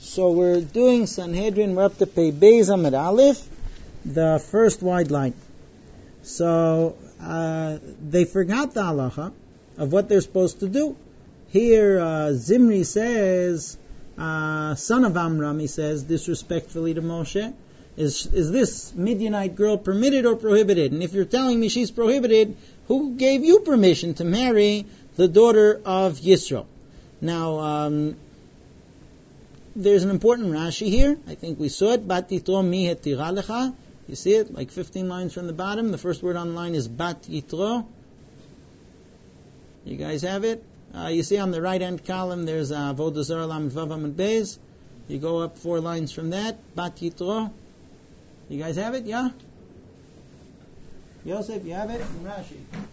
So we're doing Sanhedrin. We're up to Pei Beis Amud Aleph, the first wide line. So they forgot the halacha of what they're supposed to do. Here Zimri says, son of Amram, he says disrespectfully to Moshe, is this Midianite girl permitted or prohibited? And if you're telling me she's prohibited, who gave you permission to marry the daughter of Yisro? Now, there's an important Rashi here. I think we saw it. Bat Yitro mi hetira lecha. You see it? Like 15 lines from the bottom. The first word on the line is Bat Yitro. You guys have it? You see on the right-hand column there's Avodah Zarah Lamed Vav Amud Beis. You go up 4 lines from that. Bat Yitro. You guys have it? Yeah? Yosef, you have it? And Rashi.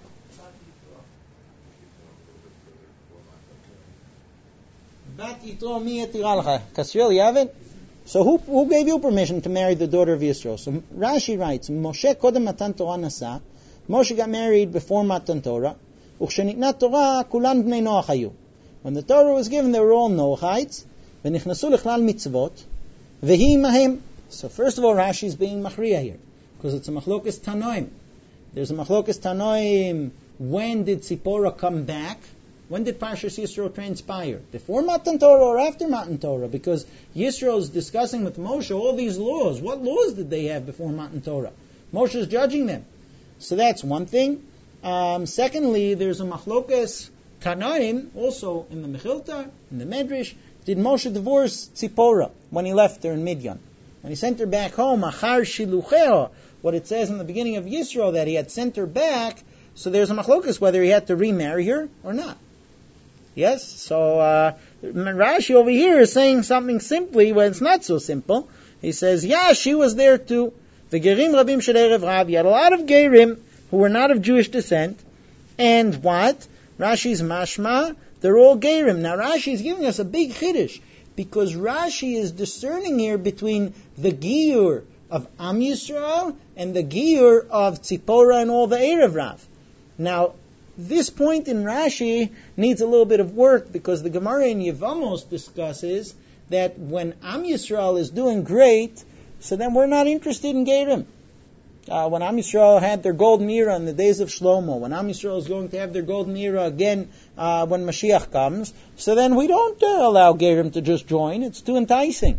Bat Yitro mi hetira lecha. Kasriel, you have it? So who gave you permission to marry the daughter of Yisro? So Rashi writes, Moshe kodem matan Torah nasa. Moshe got married before Matan Torah. Uchshenitna Torah kulan bnei Noach hayu. When the Torah was given, they were all Noachites. V'nichnasu lechlal mitzvot. V'hi mahem. So first of all, Rashi is being machriya here, because it's a machlokas tanoim. There's a machlokas tanoim. When did Tzipora come back? When did Parshas Yisro transpire? Before Matan Torah or after Matan Torah? Because Yisro is discussing with Moshe all these laws. What laws did they have before Matan Torah? Moshe is judging them. So that's one thing. Secondly, there's a machlokas tanoim also in the Mechilta, in the Medrash. Did Moshe divorce Tzipora when he left her in Midian? When he sent her back home, achar shilucheo, what it says in the beginning of Yisro, that he had sent her back. So there's a machlokas whether he had to remarry her or not. Yes, so Rashi over here is saying something simply when it's not so simple. He says, yeah, she was there too. The gerim rabim shel erev Rav. You had a lot of gerim who were not of Jewish descent. And what? Rashi's mashma, they're all gerim. Now Rashi is giving us a big chiddush, because Rashi is discerning here between the giyur of Am Yisrael and the giyur of Tzipora and all the erev Rav. Now, this point in Rashi needs a little bit of work, because the Gemara in Yevamos discusses that when Am Yisrael is doing great, so then we're not interested in Gerim. When Am Yisrael had their golden era in the days of Shlomo, when Am Yisrael is going to have their golden era again when Mashiach comes, so then we don't allow Gerim to just join. It's too enticing.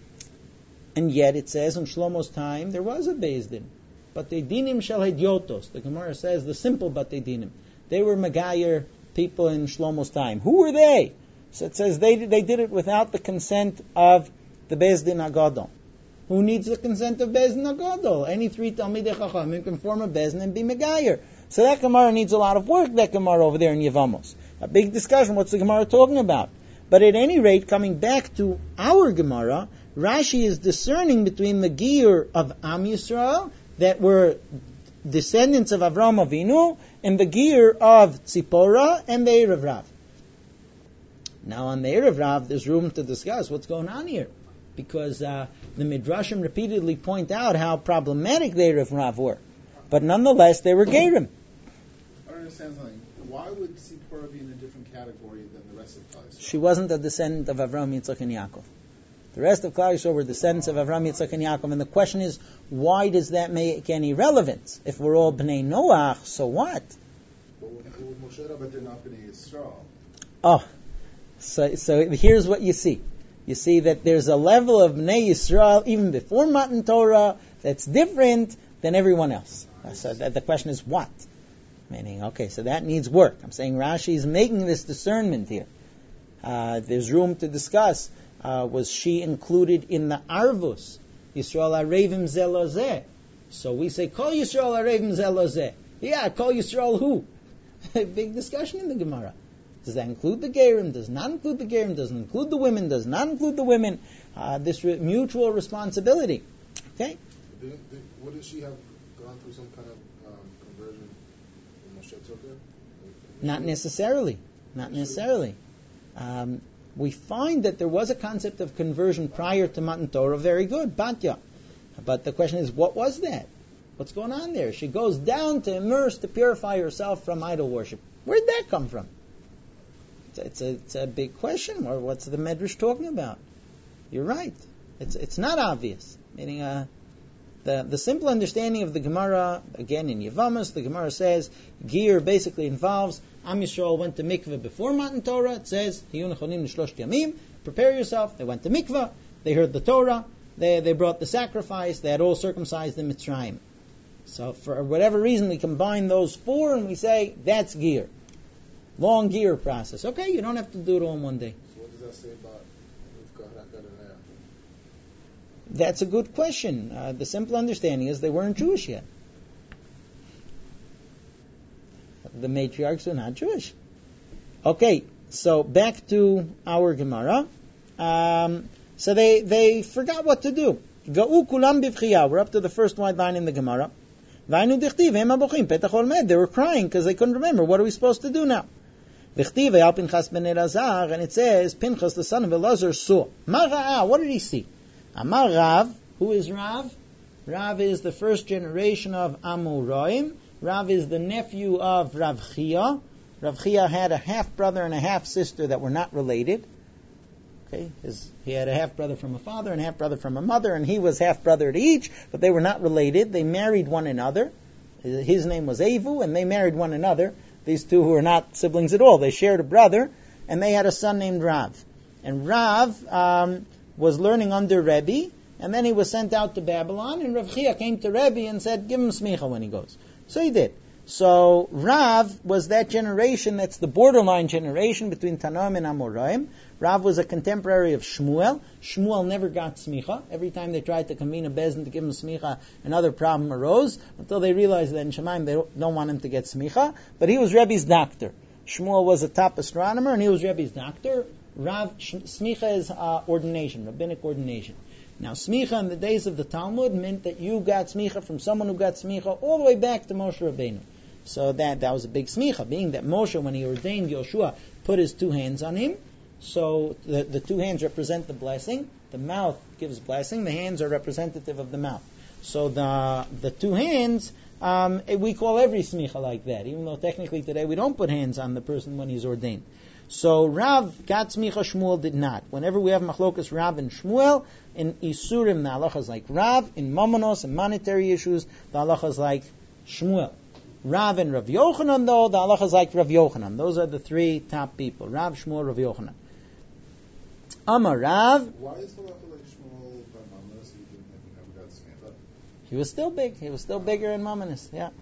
And yet it says in Shlomo's time there was a Beis Din. Batei dinim shel hedyotos. The Gemara says the simple batei dinim. They were Megayer people in Shlomo's time. Who were they? So it says they did it without the consent of the Beis Din Agadol. Who needs the consent of Beis Din Agadol? Any 3 Talmidei Chachamim can form a Beis Din and be Megayer. So that Gemara needs a lot of work, that Gemara over there in Yevamos. A big discussion, what's the Gemara talking about? But at any rate, coming back to our Gemara, Rashi is discerning between the Giyur of Am Yisrael, that were descendants of Avraham Avinu, and the Giyur of Tzipora and the Erev Rav. Now on the Erev Rav, there's room to discuss what's going on here, because the Midrashim repeatedly point out how problematic the Erev Rav were. But nonetheless, they were Gerim. I don't understand something. Why would Tzipora be in a different category than the rest of Klal Yisrael? She wasn't a descendant of Avraham, Yitzchak, and Yaakov. The rest of Klal Yisrael were descendants of Avraham, Yitzchak, and Yaakov. And the question is, why does that make any relevance? If we're all Bnei Noach, so what? But with Moshe Rabbeinu, they're not Bnei Yisrael. Oh, so here's what you see. You see that there's a level of Bnei Yisrael, even before Matan Torah, that's different than everyone else. So the question is what? Meaning, okay, so that needs work. I'm saying Rashi is making this discernment here. There's room to discuss. Was she included in the Arvus? Yisrael Arevim Zelozeh. So we say, Kol Yisrael Arevim Zelozeh. Yeah, Kol Yisrael who? Big discussion in the Gemara. Does that include the Gerim? Does not include the Gerim? Does it include the women? Does not include the women? This mutual responsibility. Okay? Wouldn't she have gone through some kind of conversion when Moshe took her? Not necessarily. Not necessarily. We find that there was a concept of conversion prior to Matan Torah. Very good, Batya. But the question is, what was that? What's going on there? She goes down to immerse, to purify herself from idol worship. Where did that come from? It's a big question. Or what's the Medrash talking about? You're right. It's not obvious. Meaning, the simple understanding of the Gemara, again in Yevamos, the Gemara says Giyur basically involves Am Yisrael went to mikveh before Matan Torah. It says Hiyun Nechonim L'Shlosh Yamim. Prepare yourself. They went to mikveh. They heard the Torah. They brought the sacrifice. They had all circumcised in Mitzrayim. So for whatever reason, we combine those four and we say that's Giyur. Long Giyur process. Okay, you don't have to do it all in one day. So what does that say about Rivka and Leah? That's a good question. The simple understanding is they weren't Jewish yet. The matriarchs are not Jewish. Okay, so back to our Gemara. So they forgot what to do. Ga'u kulam bivchiyah. We're up to the first white line in the Gemara. Vaynu dichtiv hem abochim petach ol med. They were crying because they couldn't remember. What are we supposed to do now? V'chtiv al Pinchas ben Elazar, and it says Pinchas the son of Elazar saw. Ma ra'ah. What did he see? Amar Rav. Who is Rav? Rav is the first generation of Amoraim. Rav is the nephew of Rav Chia. Rav Chia had a half brother and a half sister that were not related. Okay, he had a half brother from a father and a half brother from a mother, and he was half brother to each, but they were not related. They married one another. His name was Avu, and they married one another. These two who were not siblings at all. They shared a brother, and they had a son named Rav. And Rav was learning under Rebbe, and then he was sent out to Babylon, and Rav Chia came to Rebbe and said, give him smicha when he goes. So he did. So Rav was that generation, that's the borderline generation between Tanoim and Amoraim. Rav was a contemporary of Shmuel. Shmuel never got smicha. Every time they tried to convene a bezin to give him smicha, another problem arose, until they realized that in Shemaim they don't want him to get smicha. But he was Rebbe's doctor. Shmuel was a top astronomer, and he was Rebbe's doctor. Rav, smicha is ordination, rabbinic ordination. Now, smicha in the days of the Talmud meant that you got smicha from someone who got smicha all the way back to Moshe Rabbeinu. So that was a big smicha, being that Moshe, when he ordained Yoshua, put his two hands on him. So the two hands represent the blessing. The mouth gives blessing. The hands are representative of the mouth. So the two hands, we call every smicha like that, even though technically today we don't put hands on the person when he's ordained. So Rav got smicha, Shmuel did not. Whenever we have machlokas Rav and Shmuel, in Isurim, the halacha is like Rav. In Momonos and monetary issues, the halacha is like Shmuel. Rav and Rav Yochanan, though, the halacha is like Rav Yochanan. Those are the three top people. Rav, Shmuel, Rav Yochanan. Amar Rav. Why is the halacha like Shmuel by Momonos? He didn't have got smicha. He was still big. He was still bigger in Momonos. Yeah.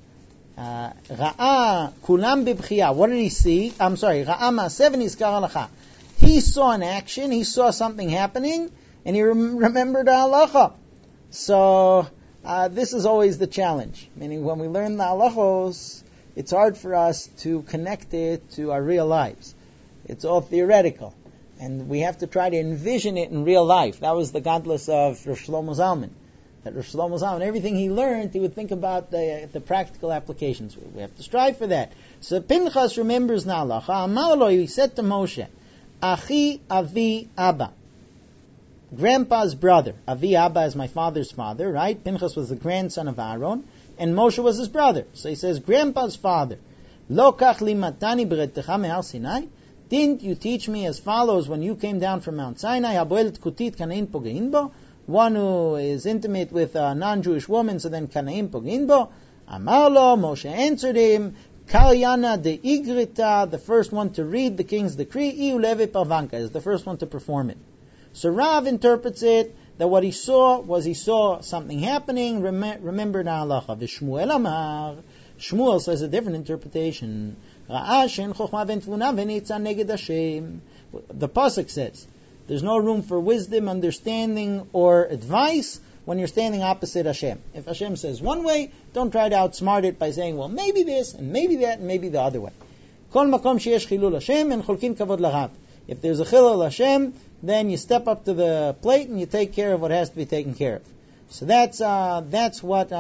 Ra'a kulam bibchiyah. What did he see? I'm sorry. Ra'a ma'aseh v'nizkar halacha. He saw an action. He saw something happening, and he remembered the halacha. So this is always the challenge. Meaning, when we learn the halachos, it's hard for us to connect it to our real lives. It's all theoretical, and we have to try to envision it in real life. That was the godless of Rosh Shlomo Zalman. That Rosh Shlomo Zalman, everything he learned, he would think about the practical applications. We have to strive for that. So Pinchas remembers the halacha. Amar lo, he said to Moshe, Achi Avi Abba. Grandpa's brother. Avi Abba is my father's father, right? Pinchas was the grandson of Aaron, and Moshe was his brother. So he says, Grandpa's father. Lo kach limatani b'retecha me'al Sinai. Didn't you teach me as follows when you came down from Mount Sinai? Haboelet kutit kanein pogein bo. One who is intimate with a non-Jewish woman, so then kanein pogein bo. Amar lo, Moshe answered him, Kalyana de Igrita, the first one to read the king's decree, Iu leve pavanka, is the first one to perform it. So Rav interprets it that what he saw something happening, remembered halacha. V'Shmuel Amar, Shmuel says a different interpretation. Ra'a she'en chokhmah v'entvuna v'nitzah neged Hashem. The pasuk says, there's no room for wisdom, understanding, or advice when you're standing opposite Hashem. If Hashem says one way, don't try to outsmart it by saying, well, maybe this, and maybe that, and maybe the other way. Kol makom sheyesh chilul Hashem, en cholkin kavod larav. If there's a chilul Hashem, then you step up to the plate and you take care of what has to be taken care of. So that's what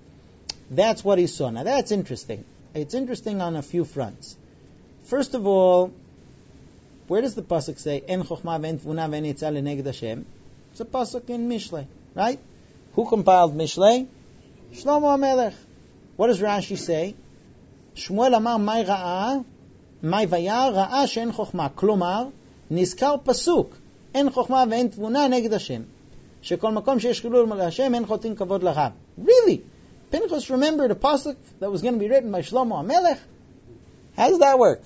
he saw. Now that's interesting. It's interesting on a few fronts. First of all, where does the pasuk say En chokhmah ve'entvuna ve'nitzah leneged Hashem? It's a pasuk in Mishlei, right? Who compiled Mishlei? Shlomo HaMelech. What does Rashi say? Shmuel amar mai ra'a, mai vayar ra'a she'en chokhmah. Klomar, nizkar pasuk אין חוכמה ואין תבונה נגד השם. שכל מקום שיש חילול להשם אין חוטאים כבוד לרב. Really? Pinchas remembered a pasuk that was going to be written by Shlomo HaMelech? How does that work?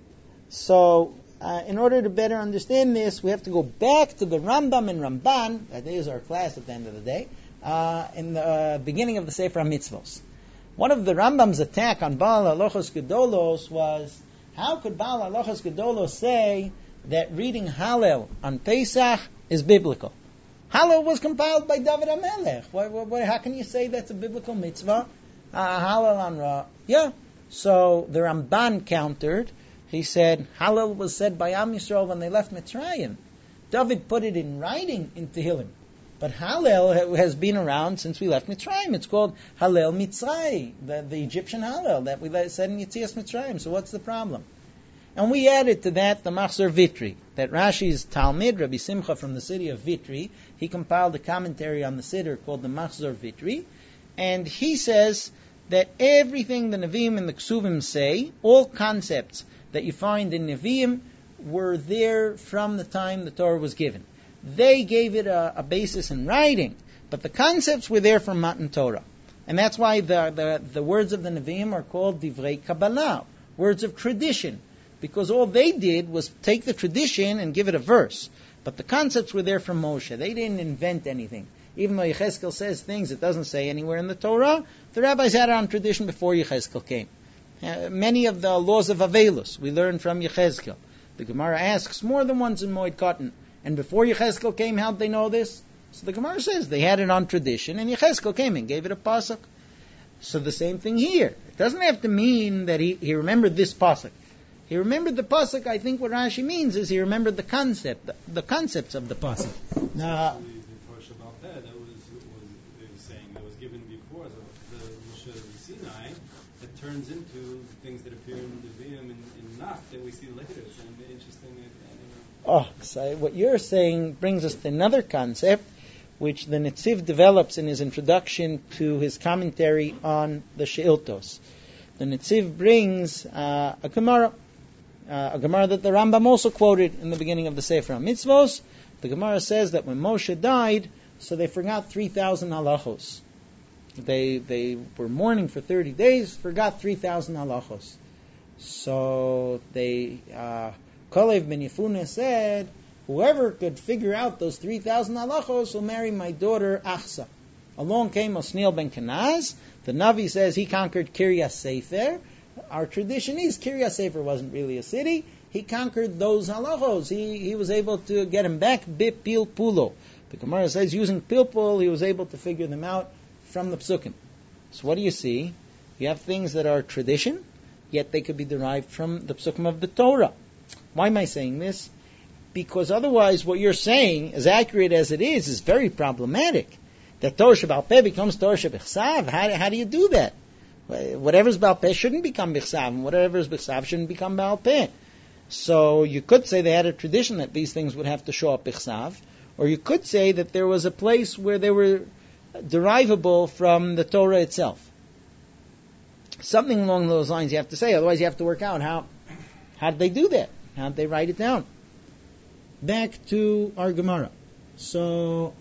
So, in order to better understand this, we have to go back to the Rambam and Ramban, that is our class at the end of the day, in the beginning of the Sefer HaMitzvos. One of the Rambam's attack on Baal Halachos Gedolos was, how could Baal Halachos Gedolos say that reading Hallel on Pesach is biblical? Hallel was compiled by David HaMelech. How can you say that's a biblical mitzvah? Hallel on Ra. Yeah. So the Ramban countered. He said, Hallel was said by Am Yisrael when they left Mitzrayim. David put it in writing in Tehillim. But Hallel has been around since we left Mitzrayim. It's called Hallel Mitzray, the Egyptian Hallel that we said in Yetzias Mitzrayim. So what's the problem? And we added to that the Machzor Vitri, that Rashi's Talmid, Rabbi Simcha from the city of Vitri, he compiled a commentary on the Siddur called the Machzor Vitri, and he says that everything the Nevi'im and the Ksuvim say, all concepts that you find in Nevi'im, were there from the time the Torah was given. They gave it a basis in writing, but the concepts were there from Matan Torah. And that's why the words of the Nevi'im are called Divrei Kabbalah, words of tradition. Because all they did was take the tradition and give it a verse. But the concepts were there from Moshe. They didn't invent anything. Even though Yechezkel says things it doesn't say anywhere in the Torah, the rabbis had it on tradition before Yechezkel came. Many of the laws of Avelus we learned from Yechezkel. The Gemara asks more than once in Moed Katan. And before Yechezkel came, how'd they know this? So the Gemara says they had it on tradition, and Yechezkel came and gave it a pasuk. So the same thing here. It doesn't have to mean that he remembered this pasuk. He remembered the pasuk. I think what Rashi means is he remembered the concepts of the pasuk. Now, the Torah Shabbat that was saying that was given before the Moshe Sinai, that turns into things that appear in the Nevi'im in Nach that we see later. It's interesting. So what you're saying brings us to another concept, which the Netziv develops in his introduction to his commentary on the Sheiltos. The Netziv brings a Gemara that the Rambam also quoted in the beginning of the Sefer HaMitzvos. The Gemara says that when Moshe died, so they forgot 3,000 halachos. They were mourning for 30 days, forgot 3,000 halachos. So Kalev ben Yefuneh said, whoever could figure out those 3,000 halachos will marry my daughter Achsa. Along came Osniel ben Kenaz. The Navi says he conquered Kiryas Sefer. Our tradition is Kiryas Sefer wasn't really a city. He conquered those halachos. He was able to get him back Pil Pulo. The Gemara says using Pilpul he was able to figure them out from the Psukim. So what do you see? You have things that are tradition, yet they could be derived from the Psukim of the Torah. Why am I saying this? Because otherwise what you're saying, as accurate as it is very problematic. That Torah Sheba'al Peh becomes Torah Shebechsav. How do you do that? Whatever's Ba'al Peh shouldn't become Bechsav, and whatever's Bechsav shouldn't become Ba'al Peh. So you could say they had a tradition that these things would have to show up Bechsav, or you could say that there was a place where they were derivable from the Torah itself. Something along those lines you have to say, otherwise you have to work out how did they do that? How did they write it down? Back to our Gemara. So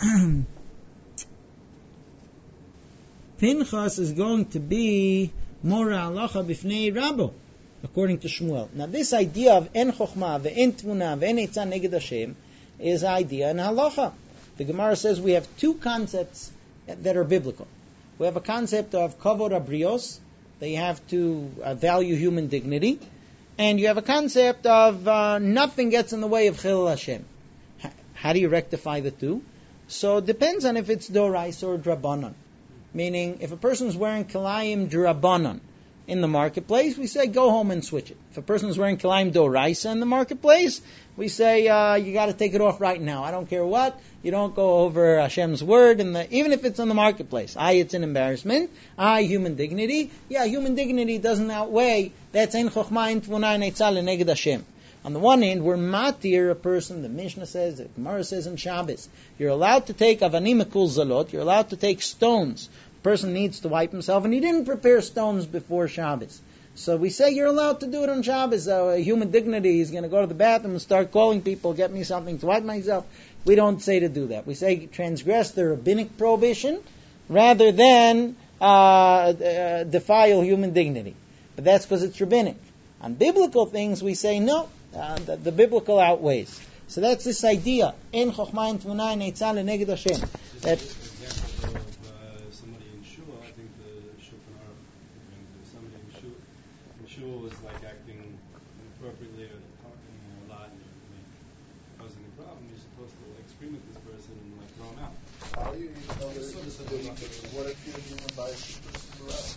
Pinchas is going to be Mora Halacha Bifnei Rabbo, according to Shmuel. Now this idea of En Chochma ve'en Tvuna ve'en Eitzah Neged Hashem is an idea in Halacha. The Gemara says we have two concepts that are biblical. We have a concept of Kavod Abrios, they have to value human dignity, and you have a concept of nothing gets in the way of Chilul Hashem. How do you rectify the two? So it depends on if it's Dorais or Drabanan. Meaning, if a person is wearing Kilayim Drabanan in the marketplace, we say go home and switch it. If a person is wearing Kilayim Doraisa in the marketplace, we say you got to take it off right now. I don't care what. You don't go over Hashem's word, even if it's in the marketplace. It's an embarrassment. Human dignity. Yeah, human dignity doesn't outweigh. That's Ein Chochma Ein Tvuna Ein Eitzah Leneged Hashem. On the one hand, we're matir a person, the Mishnah says, the Gemara says in Shabbos, you're allowed to take avanim ekul zalot, you're allowed to take stones. The person needs to wipe himself, and he didn't prepare stones before Shabbos. So we say you're allowed to do it on Shabbos. Human dignity, he's going to go to the bathroom and start calling people, get me something to wipe myself. We don't say to do that. We say transgress the rabbinic prohibition rather than defile human dignity. But that's because it's rabbinic. On biblical things, we say no. The biblical outweighs. So that's this idea. En chokhmah en tmunah neitzah leneged Hashem. That example of somebody in shul. I think the Shulchan Aruch brings it. Somebody in shul is like acting inappropriately or talking a lot and causing a problem. You're supposed to like scream at this person and like throw him out. How do you know what if you're doing by a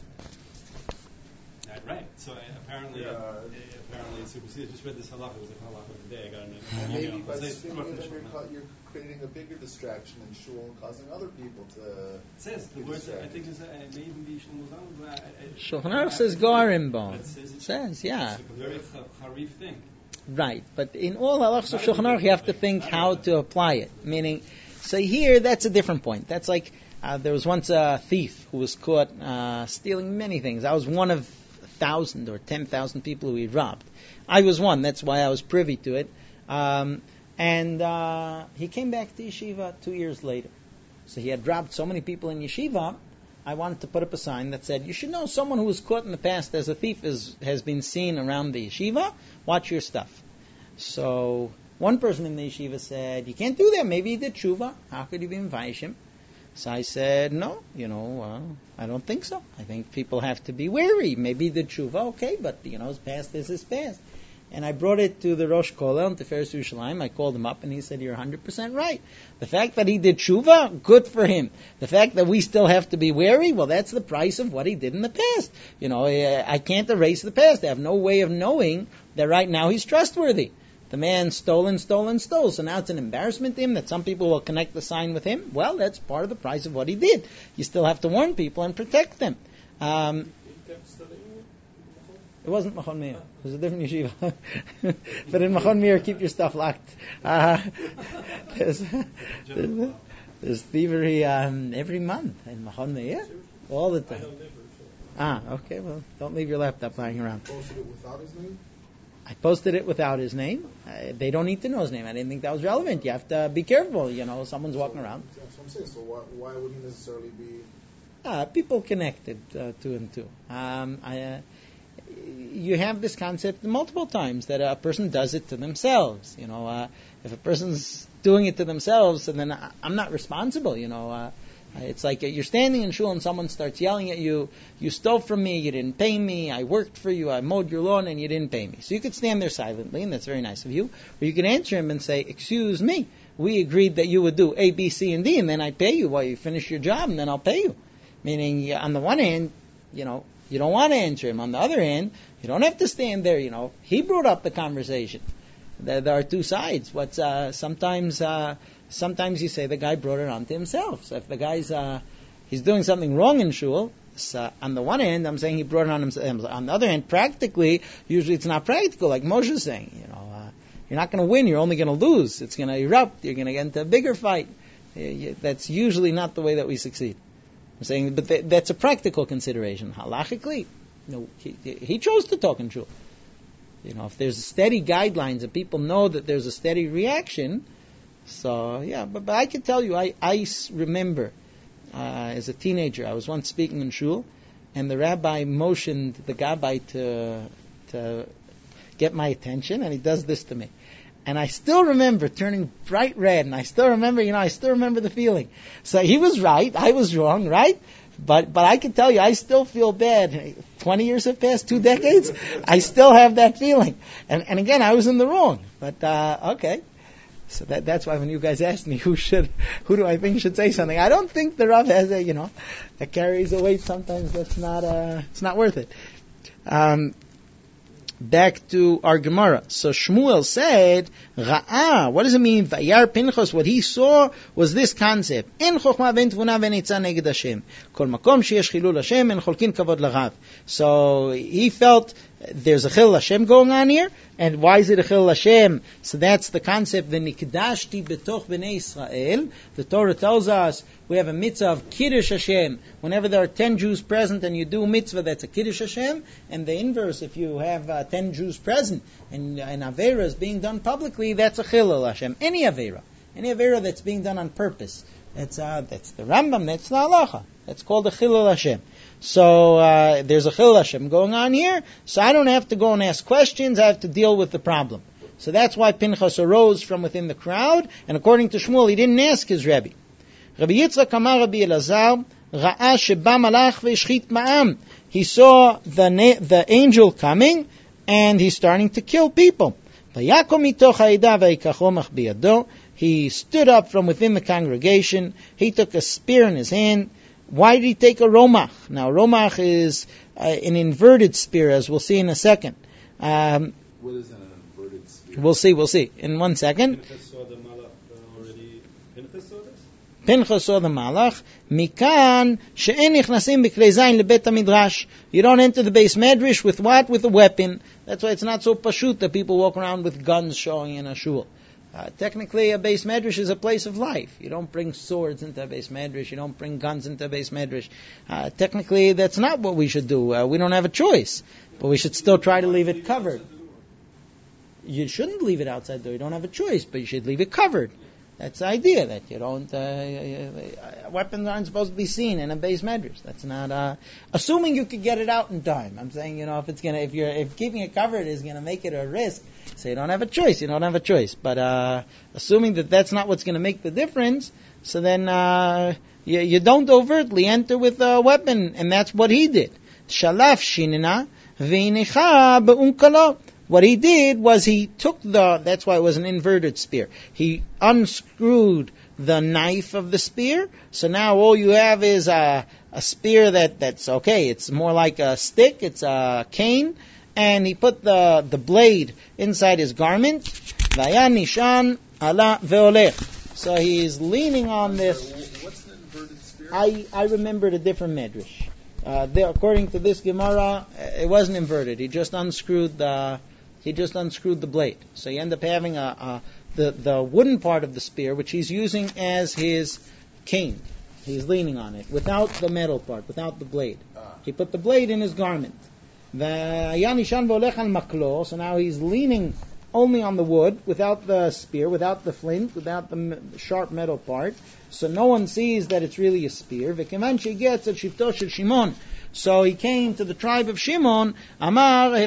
Right. So apparently it's superseded. I just read this halacha. It was a halacha today. I got an maybe by screaming at them, you're creating a bigger distraction in shul and causing other people to. It says the word. I think it may even be Shulchan Aruch says garim bone. It says, yeah. It's like a very harif thing. Right, but in all halachos of Shulchan Aruch, you have to think how to apply it. Meaning, so here that's a different point. That's like there was once a thief who was caught stealing many things. I was one of 1,000 or 10,000 people who he robbed. I was one. That's why I was privy to it. And he came back to yeshiva 2 years later. So he had robbed so many people in yeshiva. I wanted to put up a sign that said, you should know someone who was caught in the past as a thief has been seen around the yeshiva. Watch your stuff. So one person in the yeshiva said, you can't do that. Maybe he did tshuva. How could you be him? So I said, no, I don't think so. I think people have to be wary. Maybe the tshuva, okay, but, his past is his past. And I brought it to the Rosh Kollel and Tiferes Yerushalayim. I called him up and he said, you're 100% right. The fact that he did tshuva, good for him. The fact that we still have to be wary, well, that's the price of what he did in the past. I can't erase the past. I have no way of knowing that right now he's trustworthy. The man stole. So now it's an embarrassment to him that some people will connect the sign with him. Well, that's part of the price of what he did. You still have to warn people and protect them. It wasn't Machon Meir. It was a different yeshiva. But in Machon Meir, keep your stuff locked. There's thievery every month in Machon Meir. All the time. Okay. Well, don't leave your laptop lying around. Posted it without his name? I posted it without his name. They don't need to know his name. I didn't think that was relevant. You have to be careful. Someone's walking around. That's what I'm saying. So why wouldn't he necessarily be? People connected two and two. You have this concept multiple times that a person does it to themselves. If a person's doing it to themselves, and then I'm not responsible. It's like you're standing in shul and someone starts yelling at you, you stole from me, you didn't pay me, I worked for you, I mowed your lawn and you didn't pay me. So you could stand there silently, and that's very nice of you. Or you can answer him and say, excuse me, we agreed that you would do A, B, C, and D, and then I'd pay you while you finish your job, and then I'll pay you. Meaning, on the one hand, you don't want to answer him. On the other hand, you don't have to stand there, He brought up the conversation. There are two sides. Sometimes you say the guy brought it onto himself. So if the guy's he's doing something wrong in shul, so on the one hand, I'm saying he brought it on himself. On the other hand, practically, usually it's not practical, like Moshe is saying. You're not going to win. You're only going to lose. It's going to erupt. You're going to get into a bigger fight. That's usually not the way that we succeed. I'm saying, but that's a practical consideration. Halachically, he chose to talk in shul. If there's steady guidelines and people know that there's a steady reaction. So, but I can tell you, I remember as a teenager, I was once speaking in shul, and the rabbi motioned the gabbai to get my attention, and he does this to me. And I still remember turning bright red, and I still remember the feeling. So he was right, I was wrong, right? But I can tell you, I still feel bad. 20 years have passed, 2 decades, I still have that feeling. And again, I was in the wrong. But, okay. So that's why when you guys ask me who do I think should say something, I don't think the Rav has that carries a weight sometimes that's not, it's not worth it. Back to our Gemara. So Shmuel said, Ra'ah, what does it mean? Vayar Pinchas, what he saw was this concept. En chokhmah ben tvuna ben itzah neged Hashem. Kol makom sheyesh chilul Hashem en cholkin kavod larav. So he felt there's a Chil Hashem going on here. And why is it a Chil Hashem? So that's the concept. The Nikdashti betoch b'nei Israel. The Torah tells us we have a mitzvah of Kiddush Hashem. Whenever there are 10 Jews present and you do mitzvah, that's a Kiddush Hashem. And the inverse, if you have 10 Jews present and Avera is being done publicly, that's a Chilul Hashem. Any Avera that's being done on purpose. That's the Rambam, that's the Halacha. That's called a Chilul Hashem. So there's a Chilul Hashem going on here, so I don't have to go and ask questions, I have to deal with the problem. So that's why Pinchas arose from within the crowd, and according to Shmuel, he didn't ask his Rebbe. Rabbi Yitzchak Amar Rabbi Elazar, Ra'a sheba malach ve'shchit ma'am. He saw the angel coming, and he's starting to kill people. Vayakom mitoch ha'edah va'ikacho mach biyado. He stood up from within the congregation. He took a spear in his hand. Why did he take a romach? Now, romach is an inverted spear, as we'll see in a second. What is an inverted spear? We'll see. In 1 second. Pinchas saw the malach already. Pinchas saw this? Pinchas saw the malach. Mikan she'en nichnasim b'klei zayin lebet hamidrash. You don't enter the base medrash with what? With a weapon. That's why it's not so pashut that people walk around with guns showing in a shul. Technically, a base medrash is a place of life. You don't bring swords into a base medrash. You don't bring guns into a base medrash. Technically, that's not what we should do. We don't have a choice. But we should still try to leave it covered. You shouldn't leave it outside the door. You don't have a choice, but you should leave it covered. That's the idea, that you don't... weapons aren't supposed to be seen in a base medrash. That's not... assuming you could get it out in time. I'm saying, if keeping it covered is going to make it a risk, so you don't have a choice. But assuming that that's not what's going to make the difference, so then you don't overtly enter with a weapon, and that's what he did. Shalaf shinina v'inicha be'unkalo. What he did was he took that's why it was an inverted spear. He unscrewed the knife of the spear, so now all you have is a spear that's okay. It's more like a stick, it's a cane, and he put the blade inside his garment. Vaya nishan ala veolech. So he's leaning on this. What's an inverted spear? I remembered a different medrash. According to this Gemara, it wasn't inverted. He just unscrewed the blade. So you end up having the wooden part of the spear, which he's using as his cane. He's leaning on it, without the metal part, without the blade. He put the blade in his garment. So now he's leaning only on the wood, without the spear, without the flint, without the sharp metal part. So no one sees that it's really a spear. So he came to the tribe of Shimon. Amar,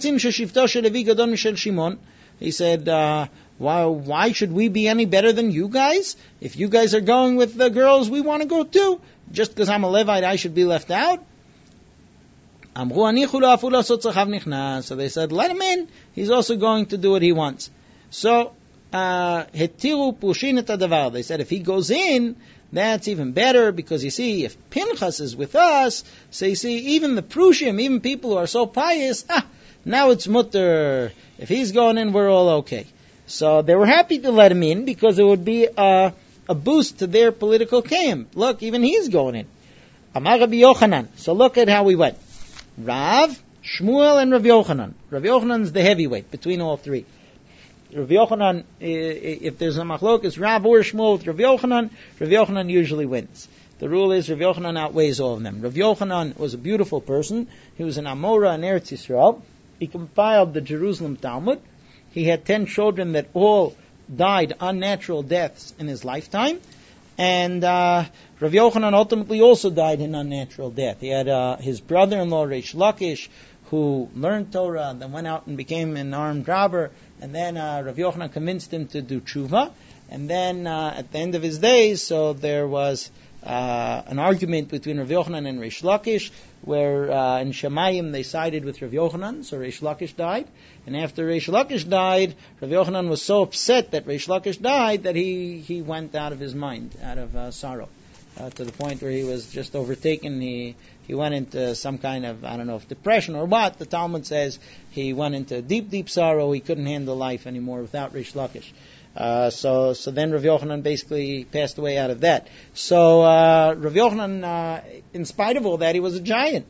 he said, why should we be any better than you guys? If you guys are going with the girls, we want to go too. Just because I'm a Levite, I should be left out? So they said, let him in. He's also going to do what he wants. So, they said, if he goes in, that's even better, because you see, if Pinchas is with us, so you see, even the Prushim, even people who are so pious, now it's mutter. If he's going in, we're all okay. So they were happy to let him in, because it would be a boost to their political camp. Look, even he's going in. Amar Rabbi Yochanan. So look at how we went. Rav, Shmuel, and Rav Yochanan. Rav Yochanan's the heavyweight between all three. Rav Yochanan, if there's a machlok, it's Rav or Shmuel with Rav Yochanan usually wins. The rule is Rav Yochanan outweighs all of them. Rav Yochanan was a beautiful person. He was an Amora in Eretz Yisrael. He compiled the Jerusalem Talmud. He had 10 children that all died unnatural deaths in his lifetime. And Rav Yochanan ultimately also died in unnatural death. He had his brother-in-law, Reish Lakish, who learned Torah and then went out and became an armed robber. And then Rav Yochanan convinced him to do tshuva. And then at the end of his days, so there was an argument between Rav Yochanan and Reish Lakish, where in Shemayim they sided with Rav Yochanan, so Reish Lakish died. And after Reish Lakish died, Rav Yochanan was so upset that Reish Lakish died that he went out of his mind, out of sorrow, to the point where he was just overtaken. He went into some kind of, I don't know if depression or what. The Talmud says he went into deep, deep sorrow. He couldn't handle life anymore without Reish Lakish. So then Rav Yochanan basically passed away out of that. So Rav Yochanan, in spite of all that, he was a giant.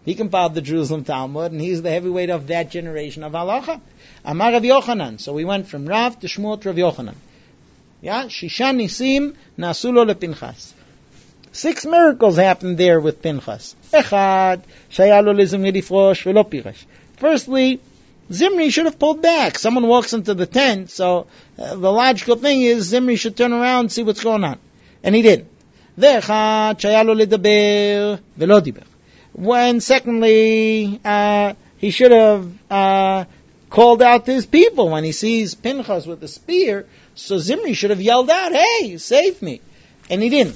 He compiled the Jerusalem Talmud, and he's the heavyweight of that generation of halacha. Amar Rav Yochanan. So we went from Rav to Shmuel to Rav Yochanan. Yeah, Shisha Nisim Nasulo lePinchas. 6 miracles happened there with Pinchas. Echad, Shayalo lezimri lifrosh velo piresh. Firstly, Zimri should have pulled back. Someone walks into the tent, so the logical thing is Zimri should turn around and see what's going on. And he didn't. Ve'echad, Shayalo ledaber velo diber. When secondly, he should have called out to his people when he sees Pinchas with the spear, so Zimri should have yelled out, "Hey, save me!" And he didn't.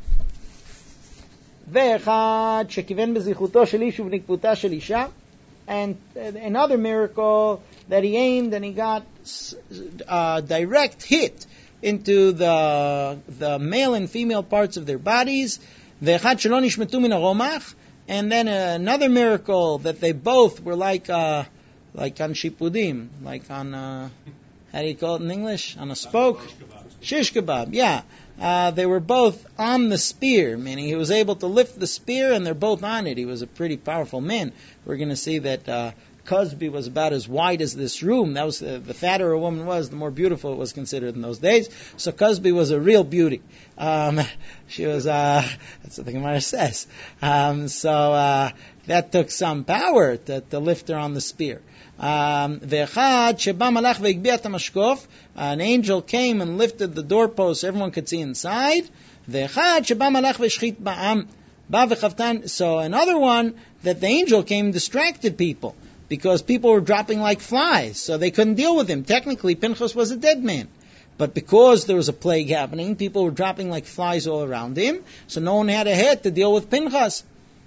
And another miracle that he aimed and he got direct hit into the male and female parts of their bodies. And then another miracle that they both were like on shipudim, like on, how do you call it in English? On a spoke? Shish kebab, yeah. They were both on the spear, meaning he was able to lift the spear and they're both on it. He was a pretty powerful man. We're going to see that Cosby was about as wide as this room. That was the fatter a woman was, the more beautiful it was considered in those days. So Cosby was a real beauty. She was, that's what the Gemara says. So that took some power to lift her on the spear. An angel came and lifted the doorpost so everyone could see inside. So another one, that the angel came and distracted people because people were dropping like flies, so they couldn't deal with him. Technically, Pinchas was a dead man. But because there was a plague happening, people were dropping like flies all around him, so no one had a head to deal with Pinchas.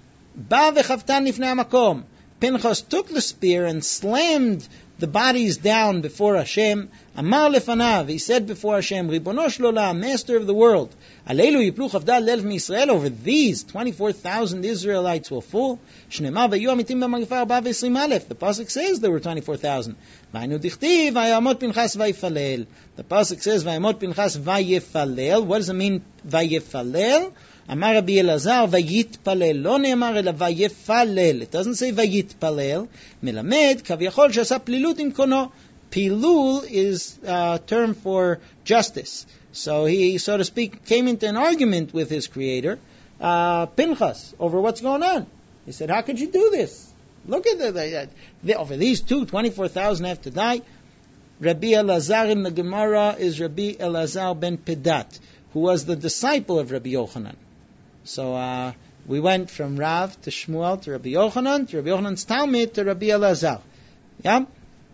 Pinchas took the spear and slammed the bodies down before Hashem. Amar lefanav, he said before Hashem, Ribono shel olam, Master of the world, Aleilu yiplu chavdal lelv miYisrael, over these 24,000 Israelites will fall. Shneimar vayu amitim b'magifah 420 alef. The pasuk says there were 24,000. Vaynu dichtiv vayamot Pinchas vayifalel. The pasuk says vayamot Pinchas vayifalel. What does it mean vayifalel? Amar Rabbi Elazar vayitpalel. Lo ne'amar ela vayifalel. It doesn't say vayitpalel. Melamed kavyachol shasa plilut im kono. Pilul is a term for justice. So he, so to speak, came into an argument with his creator, Pinchas, over what's going on. He said, how could you do this? Look at over these 24,000 have to die. Rabbi Elazar in the Gemara is Rabbi Elazar ben Pedat, who was the disciple of Rabbi Yochanan. So we went from Rav to Shmuel to Rabbi Yochanan, to Rabbi Yochanan's Talmud, to Rabbi Elazar. Yeah?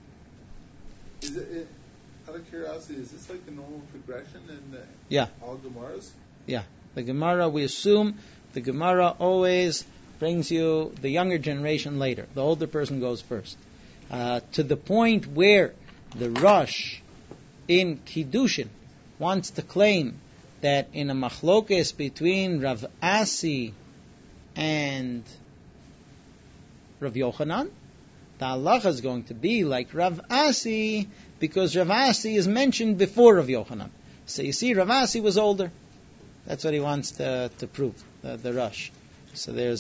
Is it, out of curiosity, is this like the normal progression in all Gemaras? Yeah. The Gemara, we assume, the Gemara always brings you the younger generation later. The older person goes first. To the point where the Rosh in Kiddushin wants to claim that in a machlokes between Rav Asi and Rav Yochanan, the halacha is going to be like Rav Asi, because Rav Asi is mentioned before Rav Yochanan. So you see, Rav Asi was older. That's what he wants to prove, the Rosh. So there's,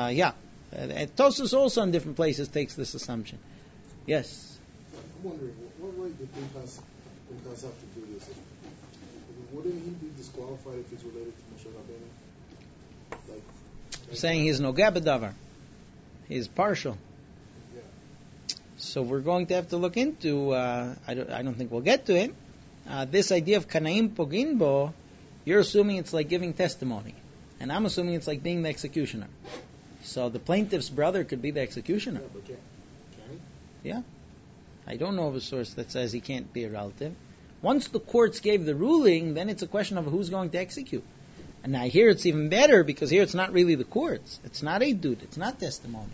Tosfos also in different places takes this assumption. Yes? I'm wondering, what right did Pinchas have to do this? Wouldn't he be disqualified if it's related to Moshe Rabbeinu? You're saying he's no gabadavar. He's partial. Yeah. So we're going to have to look into, I don't think we'll get to it, this idea of Kanaim Poginbo. You're assuming it's like giving testimony. And I'm assuming it's like being the executioner. So the plaintiff's brother could be the executioner. Yeah, but can he? Yeah. I don't know of a source that says he can't be a relative. Once the courts gave the ruling, then it's a question of who's going to execute. And now here it's even better, because here it's not really the courts. It's not a dude. It's not testimony.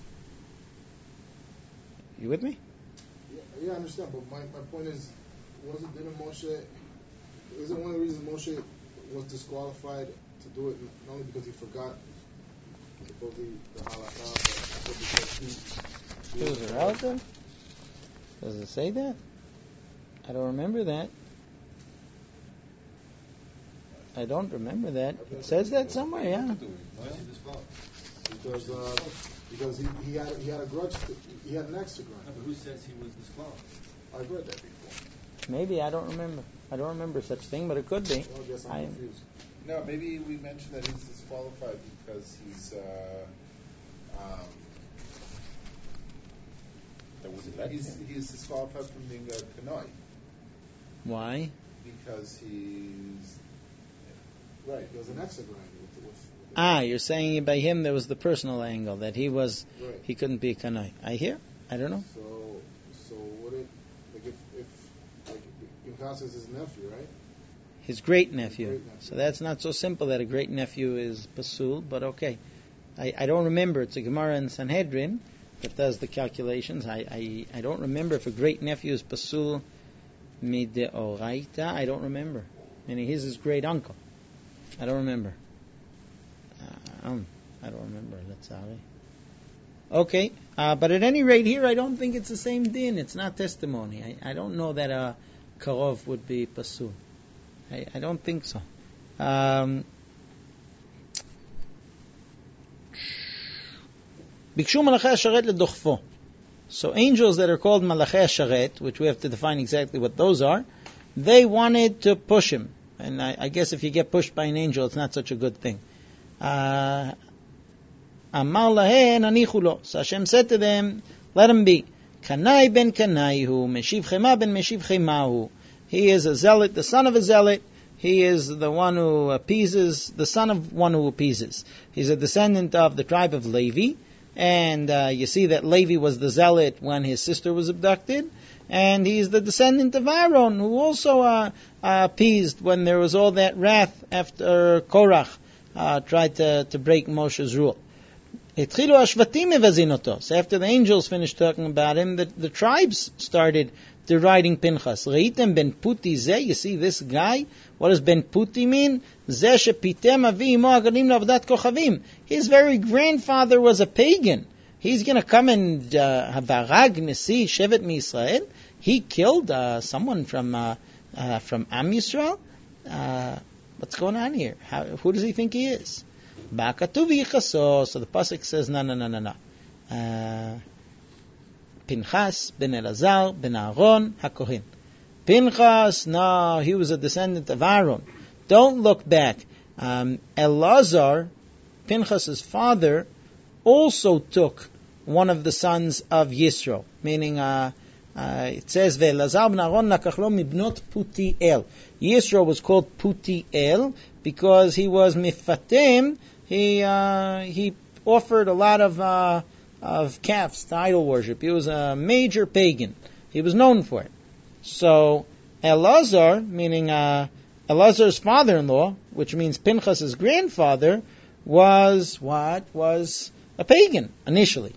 You with me? Yeah, I understand. But my point is, didn't Moshe, isn't one of the reasons Moshe was disqualified to do it not only because he forgot supposedly the halakha, but because he was a relative? Does it say that? I don't remember that. I don't remember that. It says that somewhere, yeah. because he had a grudge. He had an extra grudge. But who says he was disqualified? I've read that before. Maybe, I don't remember. I don't remember such thing, but it could be. Well, I guess I'm confused. No, maybe we mentioned that he's disqualified because he's he's disqualified from being a Kanoi. Why? Because he's right. There was an extra grudge. You're saying by him there was the personal angle that he was right. He couldn't be a Kanoi. I hear. I don't know. So would it if Pinchas is his nephew, right? His great nephew. So that's not so simple that a great nephew is pasul, but okay. I don't remember. It's a Gemara in Sanhedrin that does the calculations. I don't remember if a great nephew is pasul mideoraita. I don't remember. Meaning he's his great uncle. I don't remember. I don't remember. That's sorry. Okay, but at any rate here, I don't think it's the same din. It's not testimony. I don't know that a karov would be pasul. I don't think so. Bikshu malachei hasharet ledochfo. So angels that are called malachei hasharet, which we have to define exactly what those are, they wanted to push him. And I guess if you get pushed by an angel, it's not such a good thing. Amar lahen anichu lo. So Hashem said to them, let him be. Kanai ben kanai hu, meshiv chema ben meshiv chema hu. He is a zealot, the son of a zealot. He is the one who appeases, the son of one who appeases. He's a descendant of the tribe of Levi. And you see that Levi was the zealot when his sister was abducted. And he's the descendant of Aaron, who also appeased when there was all that wrath after Korach tried to break Moshe's rule. So after the angels finished talking about him, the tribes started deriding Pinchas. Reitem ben puti zeh. You see this guy? What does ben puti mean? Zeh shepitem avi imo agadim la'avodat kochavim. His very grandfather was a pagan. He's going to come and havarag nesi shevet miYisrael. He killed someone from Am Yisrael. What's going on here? Who does he think he is? Ba'katuv yichaso. So the pasuk says no. Pinchas ben Elazar ben Aaron HaKohen. Pinchas, no, he was a descendant of Aaron. Don't look back. Elazar, Pinchas's father, also took one of the sons of Yisro. Meaning, it says, Ve'elazar ben Aaron lakach lo mibnot Putiel. Yisro was called Putiel because he was mifatem. He offered a lot of calves to idol worship. He was a major pagan. He was known for it. So Elazar, meaning Elazar's father-in-law, which means Pinchas's grandfather, was what? Was a pagan initially.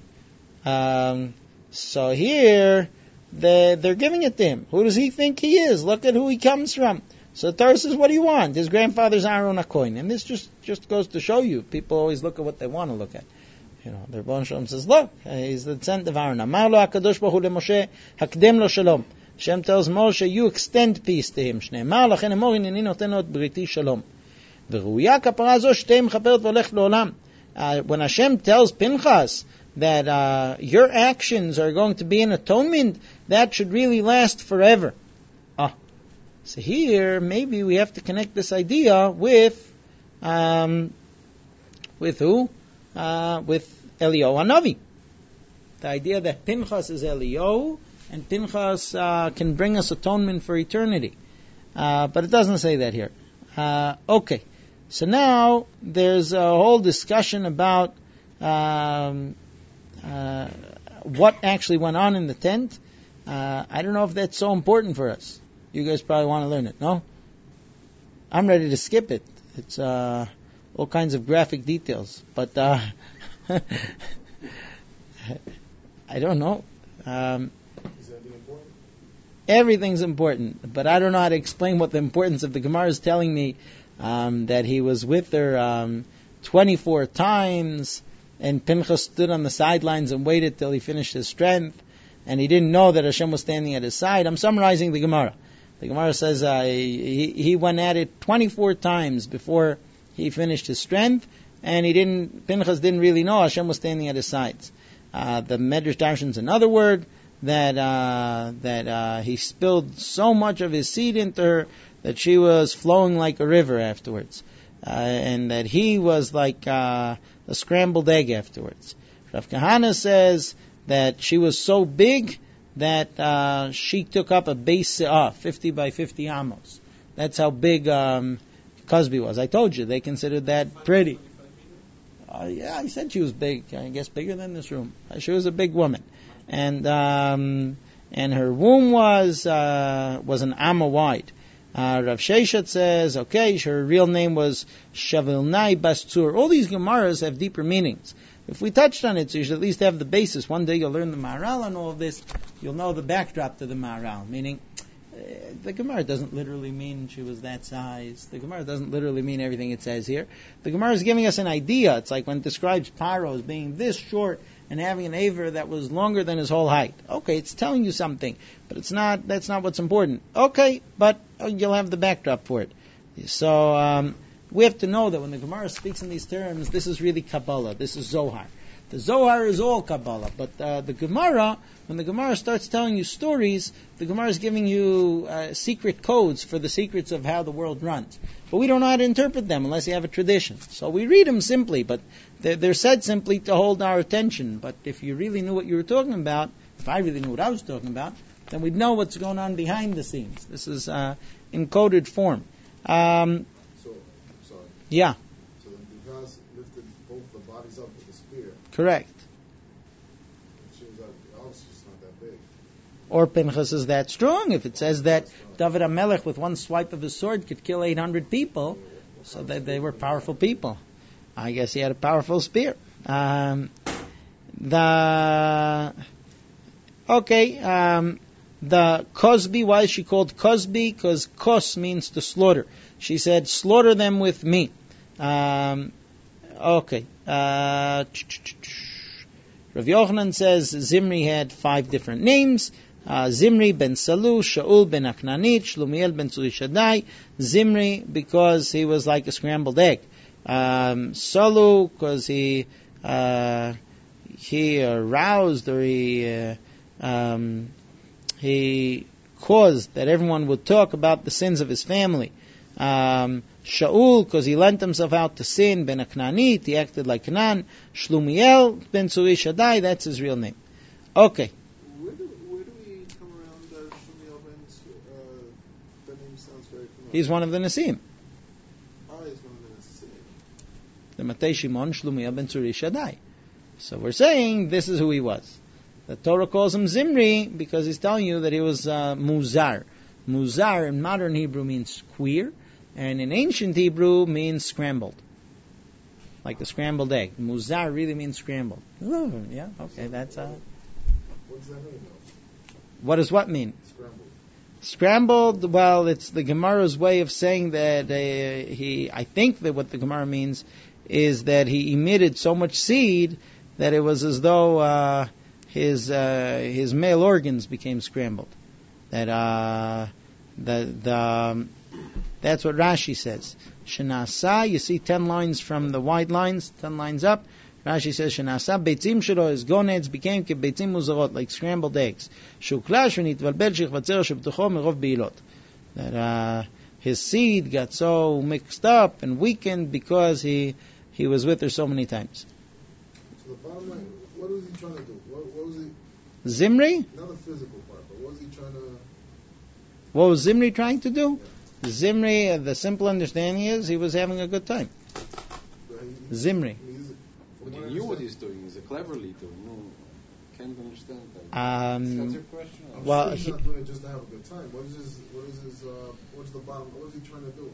So here they're giving it to him. Who does he think he is? Look at who he comes from. So the Torah says, what do you want? His grandfather's Aaron HaKohen. And this just goes to show you, people always look at what they want to look at. You know, the Rebbeinu Shalom says, look, he's the descendant of Aaron. Amar lo HaKadosh Baruch Hu leMoshe, hakdem lo shalom. Hashem tells Moshe, you extend peace to him. Shneimar lachen emor hineni noten lo et briti shalom. V'ruya kapara zo shtei mechaperet v'olech lo'olam. When Hashem tells Pinchas that your actions are going to be an atonement, that should really last forever. So here, maybe we have to connect this idea with who? With Eliyahu Hanavi. The idea that Pinchas is Eliyahu, and Pinchas can bring us atonement for eternity. But it doesn't say that here. Okay. So now, there's a whole discussion about what actually went on in the tent. I don't know if that's so important for us. You guys probably want to learn it, no? I'm ready to skip it. It's all kinds of graphic details. But I don't know. Is everything important? Everything's important. But I don't know how to explain what the importance of the Gemara is telling me that he was with her 24 times, and Pinchas stood on the sidelines and waited till he finished his strength, and he didn't know that Hashem was standing at his side. I'm summarizing the Gemara. The Gemara says he went at it 24 times before he finished his strength, and Pinchas didn't really know Hashem was standing at his sides. The Medrash Darshan's another word that he spilled so much of his seed into her that she was flowing like a river afterwards, and that he was like a scrambled egg afterwards. Rav Kahana says that she was so big that she took up a base 50 by 50 amos. That's how big Cosby was. I told you, they considered that pretty. Yeah, I said she was big. I guess bigger than this room. She was a big woman. And her womb was an amma wide. Rav Sheshet says, okay, her real name was Shavilnai Bastur. All these Gemaras have deeper meanings. If we touched on it, so you should at least have the basis. One day you'll learn the Maharal on all of this. You'll know the backdrop to the Maharal. Meaning, the Gemara doesn't literally mean she was that size. The Gemara doesn't literally mean everything it says here. The Gemara is giving us an idea. It's like when it describes Paro as being this short and having an aver that was longer than his whole height. Okay, it's telling you something, but that's not what's important. Okay, but you'll have the backdrop for it. So, we have to know that when the Gemara speaks in these terms, this is really Kabbalah. This is Zohar. The Zohar is all Kabbalah, but the Gemara, when the Gemara starts telling you stories, the Gemara is giving you secret codes for the secrets of how the world runs. But we don't know how to interpret them unless you have a tradition. So we read them simply, but they're said simply to hold our attention. But if you really knew what you were talking about, if I really knew what I was talking about, then we'd know what's going on behind the scenes. This is in coded form. Yeah. So then because lifted both the bodies up with the spear. Correct. It shows that obviously it's not that big. Or Pinchas is that strong. If it says that David HaMelech with one swipe of his sword could kill 800 people, so that they were powerful people. I guess he had a powerful spear. The Cosby, why is she called Cosby? Because Kos means to slaughter. She said, slaughter them with me. Rav Yochanan says Zimri had 5 different names. Zimri ben Salu, Shaul ben Aknanit, Shlumiel ben Surishadai. Zimri because he was like a scrambled egg. Salu because he aroused or he caused that everyone would talk about the sins of his family. Shaul, because he lent himself out to sin, ben Aknanit, he acted like Canaan. Shlumiel ben Surishadai, that's his real name. Okay. Where do we come around Shlumiel ben that name sounds very familiar. He's one of the Nasim. Oh, he's one of the Nasim. The Matei Shimon, Shlumiel ben Surishadai. So we're saying this is who he was. The Torah calls him Zimri because he's telling you that he was Muzar. Muzar in modern Hebrew means queer, and in ancient Hebrew means scrambled. Like a scrambled egg. Muzar really means scrambled. Oh, yeah, okay, that's... What does that mean, though? What does what mean? Scrambled. Scrambled, well, it's the Gemara's way of saying that I think that what the Gemara means is that he emitted so much seed that it was as though his male organs became scrambled. That's what Rashi says. Shenasa, you see 10 lines from the wide lines, 10 lines up. Rashi says, Shenasa, beitzim shelo, his gonads became ke beitzim muzarot, like scrambled eggs. Shukla, shenitvalbel shechvatzer shebtucho merov beilot. That his seed got so mixed up and weakened because he was with her so many times. So the bottom line, what was he trying to do? What was he... Zimri? Not the physical part, but what was he trying to... What was Zimri trying to do? Yeah. Zimri, the simple understanding is he was having a good time. Zimri. But he knew what he's doing. He's cleverly doing. No, can't understand that. That's your question. Well, he's not doing it just to have a good time. What's the bottom? What is he trying to do?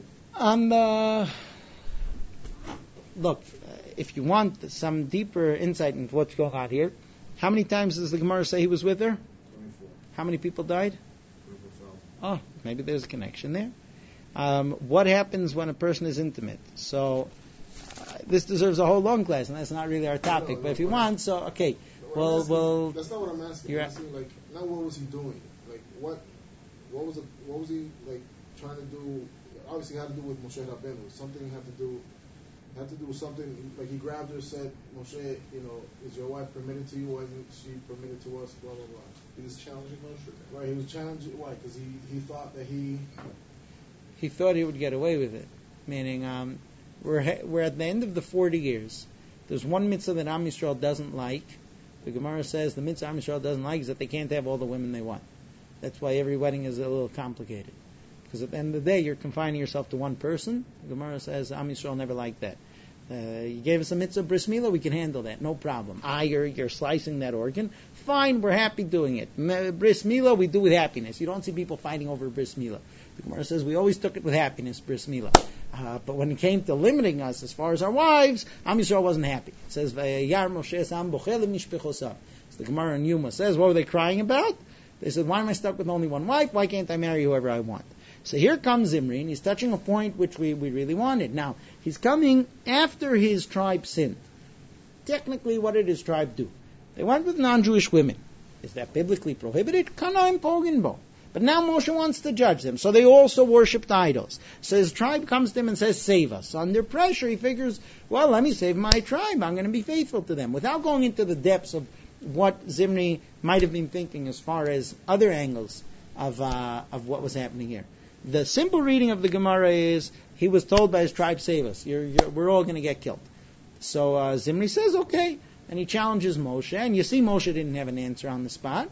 Look, if you want some deeper insight into what's going on here, how many times does the Gemara say he was with her? 24. How many people died? 24,000. Oh, maybe there's a connection there. What happens when a person is intimate? So, this deserves a whole long class, and that's not really our topic. But if you want, so okay. Well, that's not what I'm asking. I'm asking, like, not what was he doing? Like, what was he like trying to do? Obviously, it had to do with Moshe Rabbeinu. Something had to do had to do with something, like he grabbed her and said, Moshe, is your wife permitted to you? Why isn't she permitted to us? Blah, blah, blah. He was challenging Moshe. Right, he was challenging, why? Because he thought that he thought he would get away with it. Meaning, we're at the end of the 40 years. There's one mitzvah that Am Yisrael doesn't like. The Gemara says the mitzvah Am Yisrael doesn't like is that they can't have all the women they want. That's why every wedding is a little complicated. Because at the end of the day, you're confining yourself to one person. The Gemara says Am Yisrael never liked that. You gave us a mitzvah bris milah, we can handle that, no problem. You're slicing that organ. Fine, we're happy doing it. Bris milah, we do with happiness. You don't see people fighting over bris milah. The Gemara says we always took it with happiness, bris milah. But when it came to limiting us as far as our wives, Am Yisrael wasn't happy. It says, Vayar Moshe Sam Bochel Mishpechosav. The Gemara in Yuma says, what were they crying about? They said, why am I stuck with only one wife? Why can't I marry whoever I want? So here comes Zimri, and he's touching a point which we really wanted. Now, he's coming after his tribe sinned. Technically, what did his tribe do? They went with non-Jewish women. Is that biblically prohibited? Kanaim Poginbo. But now Moshe wants to judge them. So they also worshipped idols. So his tribe comes to him and says, save us. Under pressure, he figures, well, let me save my tribe. I'm going to be faithful to them. Without going into the depths of what Zimri might have been thinking as far as other angles of what was happening here. The simple reading of the Gemara is, he was told by his tribe, save us. We're all going to get killed. So Zimri says, okay. And he challenges Moshe. And you see Moshe didn't have an answer on the spot.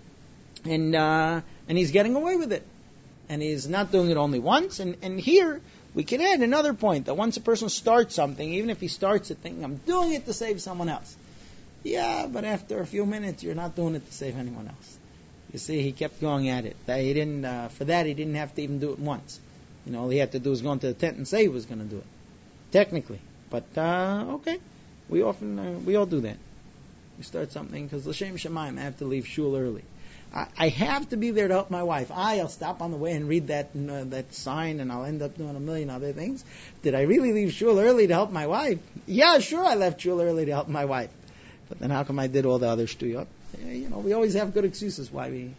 And he's getting away with it. And he's not doing it only once. And here, we can add another point, that once a person starts something, even if he starts it thinking, I'm doing it to save someone else. Yeah, but after a few minutes, you're not doing it to save anyone else. You see, he kept going at it. He didn't have to even do it once. All he had to do was go into the tent and say he was going to do it. Technically. But, okay. We all do that. We start something, because L'Shem Shemaim, I have to leave shul early. I have to be there to help my wife. I'll stop on the way and read that sign, and I'll end up doing a million other things. Did I really leave shul early to help my wife? Yeah, sure, I left shul early to help my wife. But then how come I did all the other shtuyot? We always have good excuses why we...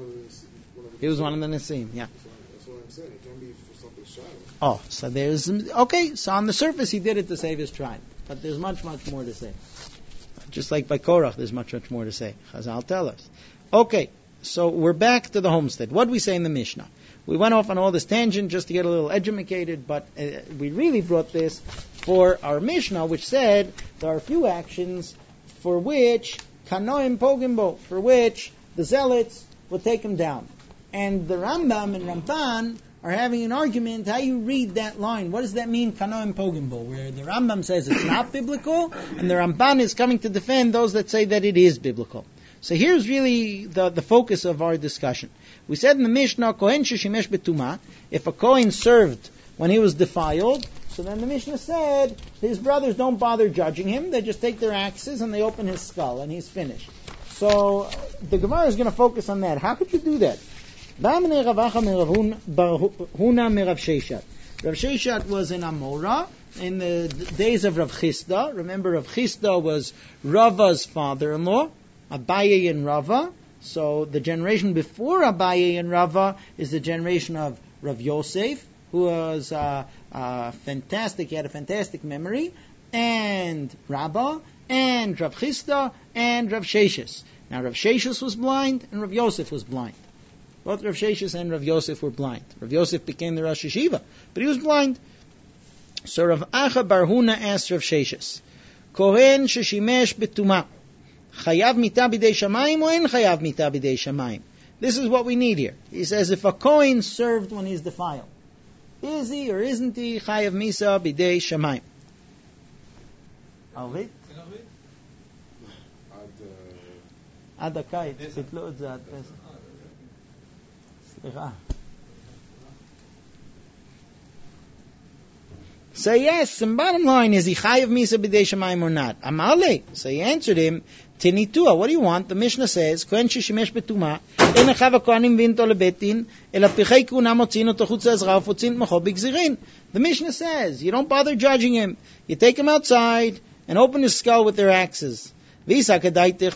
He was one of the Nisim, yeah. That's what I'm saying. It can be for something shallow. Oh, so there's... Okay, so on the surface he did it to save his tribe. But there's much, much more to say. Just like by Korach, there's much, much more to say. Chazal tell us. Okay, so we're back to the homestead. What did we say in the Mishnah? We went off on all this tangent just to get a little educated, but we really brought this for our Mishnah, which said there are a few actions for which Kanoim Pogimbo, for which the Zealots will take him down. And the Rambam and Ramban are having an argument how you read that line. What does that mean, Kanoim Pogimbo? Where the Rambam says it's not biblical, and the Ramban is coming to defend those that say that it is biblical. So here's really the focus of our discussion. We said in the Mishnah, Kohen sheshimesh betuma, if a Kohen served when he was defiled, so then the Mishnah said his brothers don't bother judging him. They just take their axes and they open his skull and he's finished. So the Gemara is going to focus on that. How could you do that? Rav Sheshet was in Amora in the days of Rav Chisda. Remember, Rav Chisda was Rava's father-in-law, Abaye and Rava. So the generation before Abaye and Rava is the generation of Rav Yosef, who was fantastic. He had a fantastic memory, and Rabbah, and Rav Chisda, and Rav Sheshes. Now Rav Sheshes was blind, and Rav Yosef was blind. Both Rav Sheshes and Rav Yosef were blind. Rav Yosef became the Rosh Yeshiva, but he was blind. So Rav Acha Bar Huna asked Rav Sheshes, Kohen sheshimesh betuma, chayav mita b'dei shamayim or en chayav mita b'dei shamayim? This is what we need here. He says, if a Kohen served when he's defiled, is he or isn't he chayav misa b'dei shamayim? Alvit? עד הקיץ, ביטלו את זה עד פסח. סליחה. So yes, and bottom line is he chayav misa b'dei shamayim or not? Amale. So he answered him, Tinitua, what do you want? The Mishnah says, Kohen sheshimesh betuma, en achav hakohanim v'into lebetin, el apichei kuna motzin oto chutza ezra ufotzin mocho b'gzirin. The Mishnah says, you don't bother judging him. You take him outside and open his skull with their axes. So if you think he's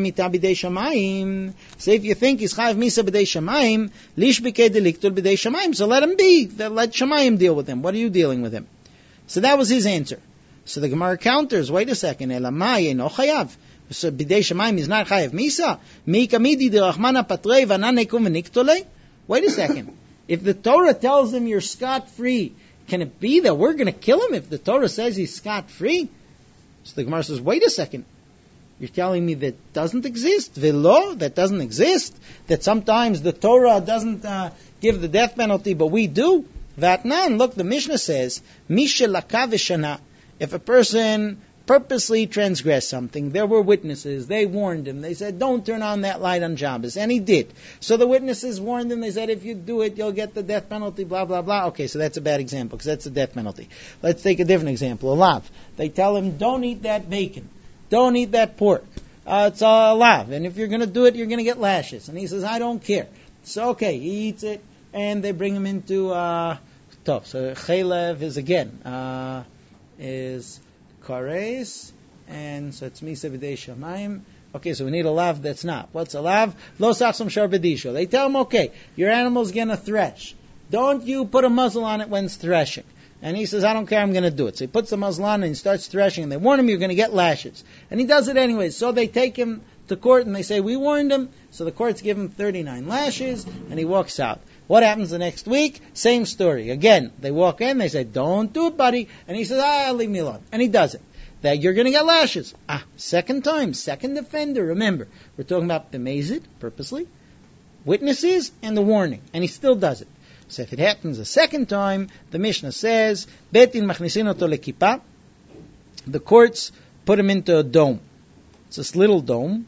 chayav misa b'dei shamayim, lish b'kei deliktul b'dei shamayim, so let him be. Let shamayim deal with him. What are you dealing with him? So that was his answer. So the Gemara counters, wait a second, Elamai no chayav. So bidei shemayim is not chayav misa. Mi kamidi derachmana patrei v'ananekum v'niktolei. Wait a second. If the Torah tells him you're scot-free, can it be that we're going to kill him if the Torah says he's scot-free? So the Gemara says, wait a second. You're telling me that doesn't exist? Velo, that doesn't exist? That sometimes the Torah doesn't give the death penalty, but we do? Vatnan, look, the Mishnah says, Misha laka v'shana. If a person purposely transgressed something, there were witnesses, they warned him, they said, don't turn on that light on Shabbos, and he did. So the witnesses warned him, they said, if you do it, you'll get the death penalty, blah, blah, blah. Okay, so that's a bad example, because that's a death penalty. Let's take a different example, a lav. They tell him, don't eat that bacon, don't eat that pork. It's a lav, and if you're going to do it, you're going to get lashes. And he says, I don't care. So okay, he eats it, and they bring him into tough. So chaylev is again, is kares, and so it's misa b'dei shamayim. Okay, so we need a lav that's not. What's a lav? Lo sachsam shar b'disho. They tell him, okay, your animal's going to thresh. Don't you put a muzzle on it when it's threshing. And he says, I don't care, I'm going to do it. So he puts the muzzle on and he starts threshing, and they warn him, you're going to get lashes. And he does it anyway. So they take him to court and they say, we warned him. So the courts give him 39 lashes, and he walks out. What happens the next week? Same story. Again, they walk in, they say, don't do it, buddy. And he says, leave me alone. And he does it. That you're going to get lashes. Second time, second offender. Remember, we're talking about the mazid, purposely, witnesses, and the warning. And he still does it. So if it happens a second time, the Mishnah says, Betin machnisin oto lekipa. The courts put him into a dome. It's this little dome.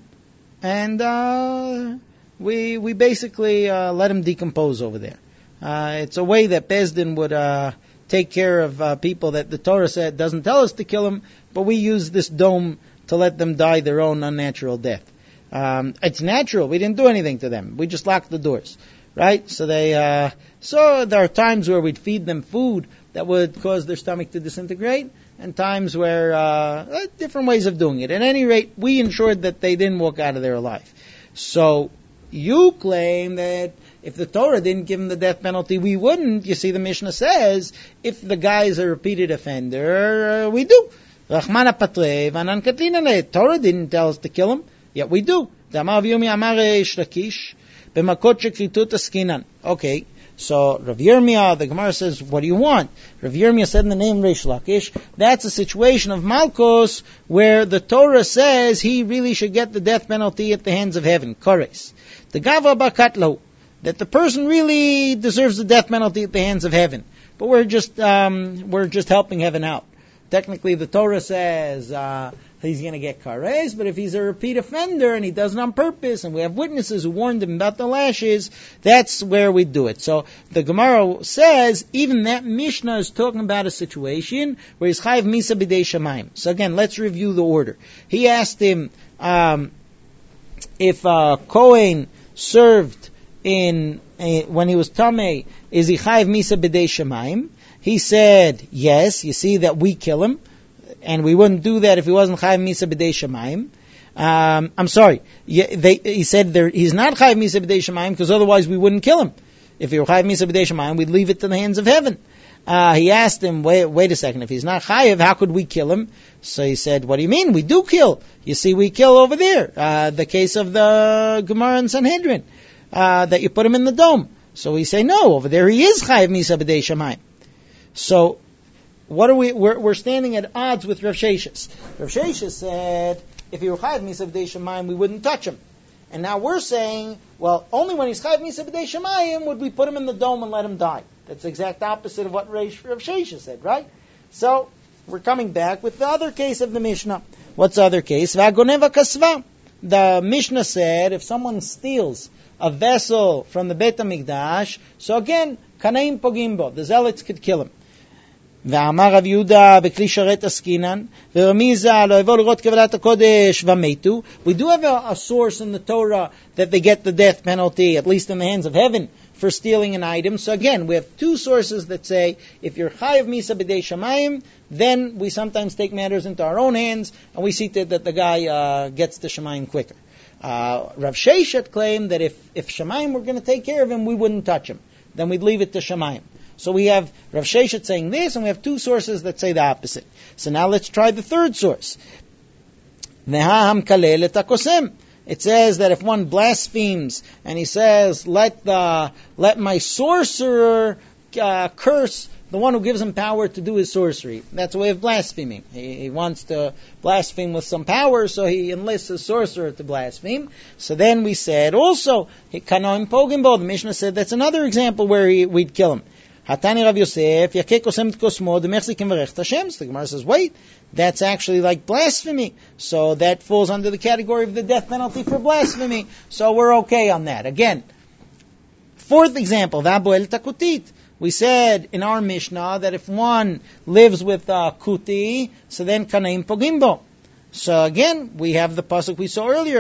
And we basically let him decompose over there. It's a way that Bezdin would take care of people that the Torah said doesn't tell us to kill them, but we use this dome to let them die their own unnatural death. It's natural. We didn't do anything to them. We just locked the doors. Right? So so there are times where we'd feed them food that would cause their stomach to disintegrate, and times where, different ways of doing it. At any rate, we ensured that they didn't walk out of there alive. So, you claim that if the Torah didn't give him the death penalty, we wouldn't. You see, the Mishnah says, if the guy is a repeated offender, we do. Rachmana patrei v'anan katlina. Torah didn't tell us to kill him, yet we do. Okay, so Rav Yirmiyah, the Gemara says, what do you want? Rav Yirmiyah said in the name Reish Lakish, that's a situation of Malkos where the Torah says he really should get the death penalty at the hands of heaven. Kores. The Gava Bakatlo, that the person really deserves the death penalty at the hands of heaven. But we're just helping heaven out. Technically, the Torah says he's going to get kares, but if he's a repeat offender and he does it on purpose, and we have witnesses who warned him about the lashes, that's where we do it. So the Gemara says even that Mishnah is talking about a situation where he's chayiv misa b'dei shamayim. So again, let's review the order. He asked him if Kohen served when he was tamei, is he chayiv misa b'dei shamayim? He said, yes, you see that we kill him, and we wouldn't do that if he wasn't chayiv misa b'dei shamayim. I'm sorry, he said he's not chayiv misa b'dei shamayim because otherwise we wouldn't kill him. If he were chayiv misa b'dei shamayim, we'd leave it to the hands of heaven. He asked him, wait a second, if he's not chayiv, how could we kill him? So he said, what do you mean? We do kill. You see, we kill over there. The case of the Gemara and Sanhedrin, that you put him in the dome. So we say, no, over there he is chayiv misa b'dei shamayim. So, we're standing at odds with Rav Sheshes. Rav Sheshes said, if he were chayiv misa b'dei shamayim, we wouldn't touch him. And now we're saying, well, only when he's chayiv misa b'dei shamayim would we put him in the dome and let him die. That's the exact opposite of what Rav Sheshes said, right? So, we're coming back with the other case of the Mishnah. What's the other case? V'agoneva kasva. The Mishnah said, if someone steals a vessel from the Beit HaMikdash, so again, Kanaim Pogimbo, the Zealots could kill him. ואמר רב יהודה בכלי שרת עסקינן ורמיזה לא יבוא לראות קבלת הקודש ומתו. We do have a source in the Torah that they get the death penalty, at least in the hands of heaven, for stealing an item. So again, we have two sources that say if you're chayiv misa b'dei shamayim, then we sometimes take matters into our own hands and we see that the guy gets to shamayim quicker. Rav Sheshet claimed that if shamayim were going to take care of him, we wouldn't touch him. Then we'd leave it to shamayim. So we have Rav Sheshet saying this, and we have two sources that say the opposite. So now let's try the third source. It says that if one blasphemes and he says, let my sorcerer curse the one who gives him power to do his sorcery. That's a way of blaspheming. He wants to blaspheme with some power, so he enlists a sorcerer to blaspheme. So then we said also, the Mishnah said that's another example where we'd kill him. Hatani Rav Yosef, the Gemara says, wait, that's actually like blasphemy. So that falls under the category of the death penalty for blasphemy. So we're okay on that. Again, fourth example, V'aboel takutit. We said in our Mishnah that if one lives with kuti, so then kanaim pogimbo. So again, we have the pasuk we saw earlier.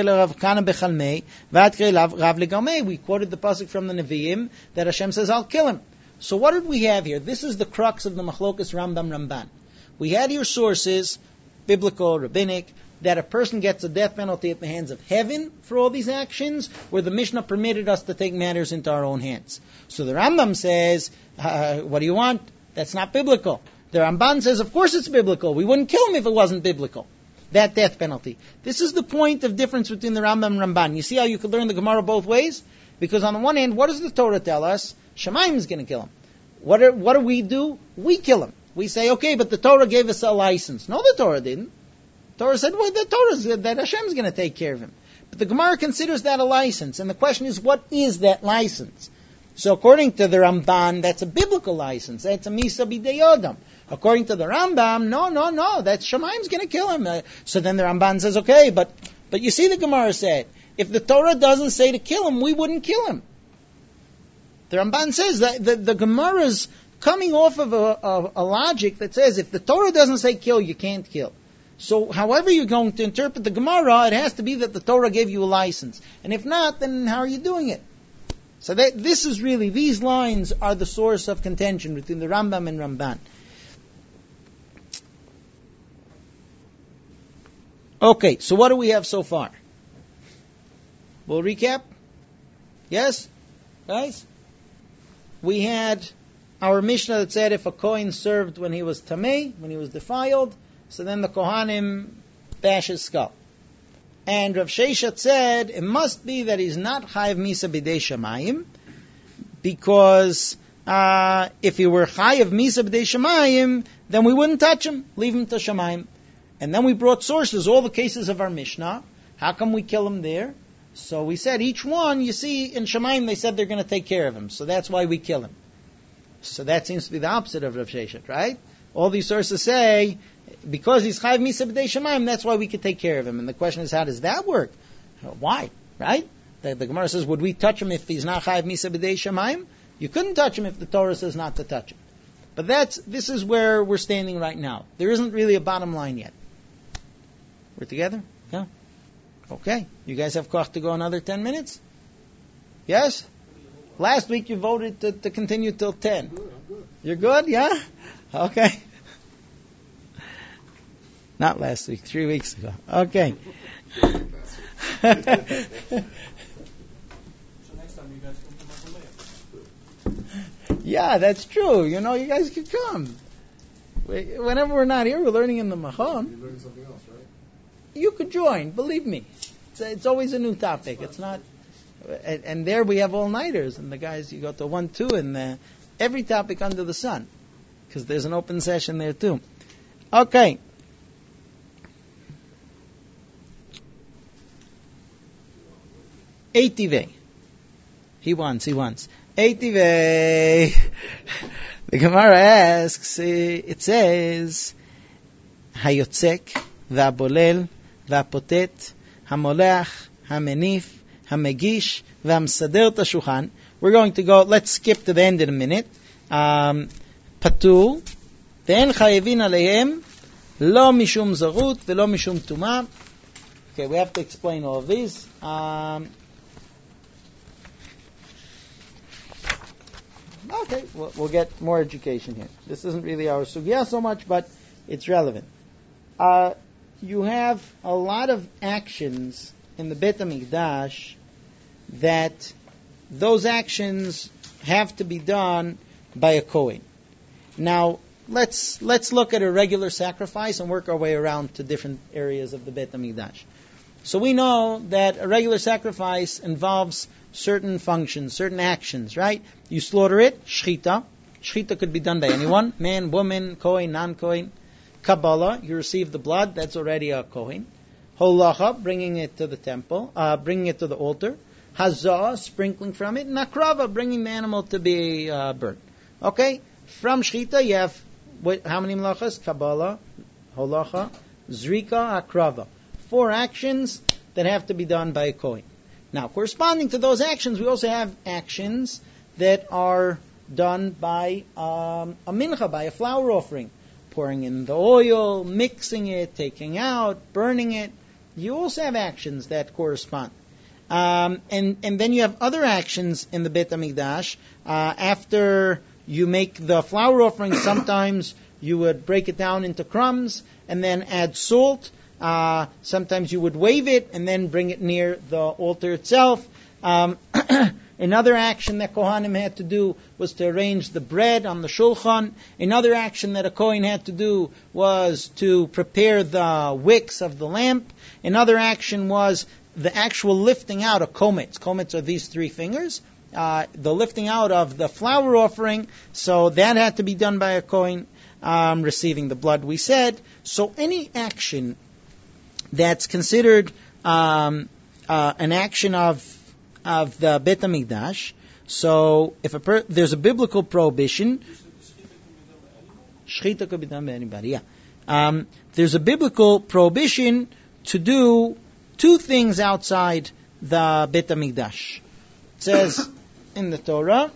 We quoted the pasuk from the Nevi'im that Hashem says, I'll kill him. So what did we have here? This is the crux of the Machlokas Rambam Ramban. We had here sources, biblical, rabbinic, that a person gets a death penalty at the hands of heaven for all these actions, where the Mishnah permitted us to take matters into our own hands. So the Rambam says, what do you want? That's not biblical. The Ramban says, of course it's biblical. We wouldn't kill him if it wasn't biblical. That death penalty. This is the point of difference between the Rambam and Ramban. You see how you could learn the Gemara both ways? Because on the one hand, what does the Torah tell us? Shemaim is going to kill him. What do we do? We kill him. We say, okay, but the Torah gave us a license. No, the Torah didn't. The Torah said, well, the Torah said that Hashem is going to take care of him. But the Gemara considers that a license. And the question is, what is that license? So according to the Ramban, that's a biblical license. That's a Misa B'dei Yodam. According to the Rambam, no, that's Shemaim's going to kill him. So then the Ramban says, okay, but you see the Gemara said, if the Torah doesn't say to kill him, we wouldn't kill him. The Ramban says that the Gemara is coming off of a logic that says if the Torah doesn't say kill, you can't kill. So however you're going to interpret the Gemara, it has to be that the Torah gave you a license. And if not, then how are you doing it? So this is really, these lines are the source of contention between the Rambam and Ramban. Okay, so what do we have so far? We'll recap? Yes? Guys? We had our Mishnah that said if a Kohen served when he was Tamei, when he was defiled, so then the Kohanim bash his skull. And Rav Sheshet said it must be that he's not Chayav Misa B'dei Shamayim, because if he were Chayav Misa B'dei Shamayim, then we wouldn't touch him, leave him to Shamayim. And then we brought sources, all the cases of our Mishnah. How come we kill him there? So we said each one, you see, in Shamayim they said they're going to take care of him, so that's why we kill him. So that seems to be the opposite of Rav Sheshet, right? All these sources say, because he's Chayav Misa B'dei Shamayim, that's why we could take care of him. And the question is, how does that work? Why? Right? The Gemara says, would we touch him if he's not Chayav Misa B'dei Shamayim? You couldn't touch him if the Torah says not to touch him. But this is where we're standing right now. There isn't really a bottom line yet. We're together? Yeah? Okay. You guys have koch to go another 10 minutes? Yes? Last week you voted to continue till 10. I'm good. You're good? Yeah? Okay. Not last week, 3 weeks ago. Okay. So next time you guys come to Mahalea. Yeah, that's true. You guys could come. Whenever we're not here, we're learning in the Machon. You're learning something else, right? You could join, believe me. It's always a new topic. It's not, and there we have all-nighters, and the guys, you go to 1, 2, and every topic under the sun, because there's an open session there too. Okay. Eitivei. He wants. Eitivei. The Gemara asks, it says, Hayotzek, V'abolel, V'apotet, Hamolech, Hamenif, Hamegish, V'amsader Tashulchan. We're going to go, let's skip to the end in a minute. Patur, Ve'en Chayevin Aleihem, Lo Mishum Zarut, Ve'lo Mishum Tumah. Okay, we have to explain all of these. Okay, we'll get more education here. This isn't really our sugya so much, but it's relevant. You have a lot of actions in the Beit HaMikdash that those actions have to be done by a Kohen. Now, let's look at a regular sacrifice and work our way around to different areas of the Beit HaMikdash. So we know that a regular sacrifice involves certain functions, certain actions, right? You slaughter it, shchita. Shchita could be done by anyone, man, woman, Kohen, non-Kohen. Kabbalah, you receive the blood, that's already a Kohen. Holacha, bringing it to the temple, bringing it to the altar. Hazah, sprinkling from it. Nakrava, bringing the animal to be burnt. Okay? From shchita, you have how many melachas? Kabbalah, holacha, zrika, akrava. 4 actions that have to be done by a Kohen. Now, corresponding to those actions, we also have actions that are done by a mincha, by a flour offering. Pouring in the oil, mixing it, taking out, burning it. You also have actions that correspond. And then you have other actions in the Beit HaMikdash. After you make the flour offering, sometimes you would break it down into crumbs and then add salt. Sometimes you would wave it and then bring it near the altar itself. Another action that Kohanim had to do was to arrange the bread on the shulchan. Another action that a Kohen had to do was to prepare the wicks of the lamp. Another action was the actual lifting out of komets. Komets are these 3 fingers. The lifting out of the flour offering. So that had to be done by a Kohen. Receiving the blood, we said. So any action that's considered an action of the Beit HaMikdash. So if there's a biblical prohibition, shchita could be done by anybody. Yeah, there's a biblical prohibition to do 2 things outside the Beit HaMikdash. It says in the Torah,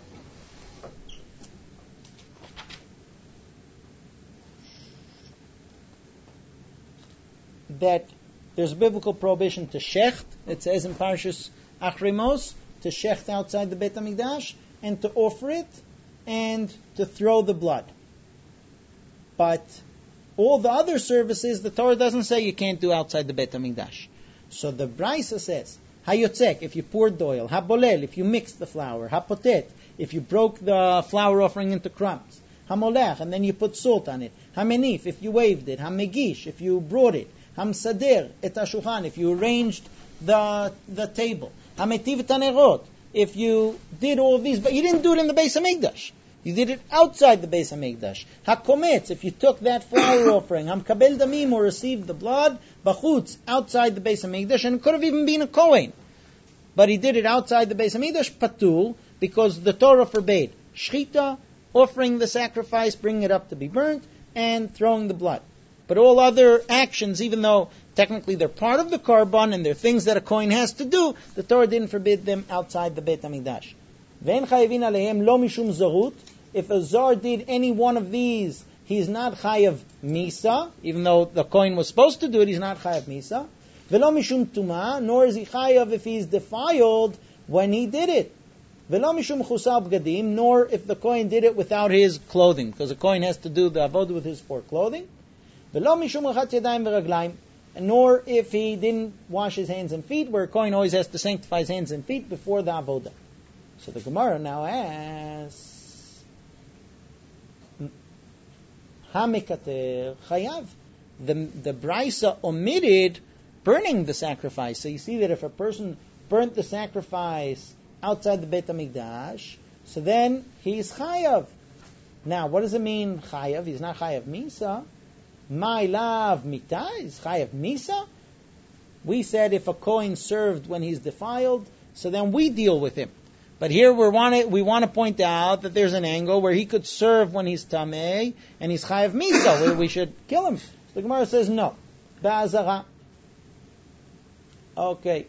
that there's a biblical prohibition to shecht. It says in Parshas Achrimos, to shecht outside the Beit HaMikdash, and to offer it, and to throw the blood. But all the other services, the Torah doesn't say you can't do outside the Beit HaMikdash. So the Brisa says, hayotzek, if you poured the oil, habolel, if you mixed the flour, hapotet, if you broke the flour offering into crumbs, hamolech, and then you put salt on it, hamenif, if you waved it, hamegish, if you brought it, hamsader, et hashulchan, if you arranged the table, hametiv et hanerot, if you did all of these, but you didn't do it in the Beis HaMikdash. You did it outside the Beis HaMikdash. Hakometz, if you took that flour offering, hamkabel damim, or received the blood, bachutz, outside the Beis HaMikdash, and it could have even been a Kohen. But he did it outside the Beis HaMikdash, patul, because the Torah forbade shchita, offering the sacrifice, bringing it up to be burnt, and throwing the blood. But all other actions, even though technically they're part of the korban and they're things that a Kohen has to do, the Torah didn't forbid them outside the Beit HaMikdash. Ve'en chayevin alehem lo mishum zarut. If a zar did any one of these, he's not chayav misa, even though the Kohen was supposed to do it, he's not chayav misa. Ve'lo mishum tuma, nor is he chayav if he's defiled when he did it. Ve'lo mishum chusal b'gadim, nor if the Kohen did it without his clothing, because the Kohen has to do the avodah with his 4 clothing. Ve'lo mishum rachat yadayim v'raglayim, nor if he didn't wash his hands and feet, where a Kohen always has to sanctify his hands and feet before the avodah. So the Gemara now asks, Hamikater chayav. The Brisa omitted burning the sacrifice. So you see that if a person burnt the sacrifice outside the Beit HaMikdash, so then he's chayav. Now, what does it mean chayav? He's not chayav misa. My lav mita is chayav misa. We said if a Kohen served when he's defiled, so then we deal with him. But here we want to point out that there's an angle where he could serve when he's tamei and he's chayav misa, where we should kill him. The Gemara says no. Ba'azara. Okay.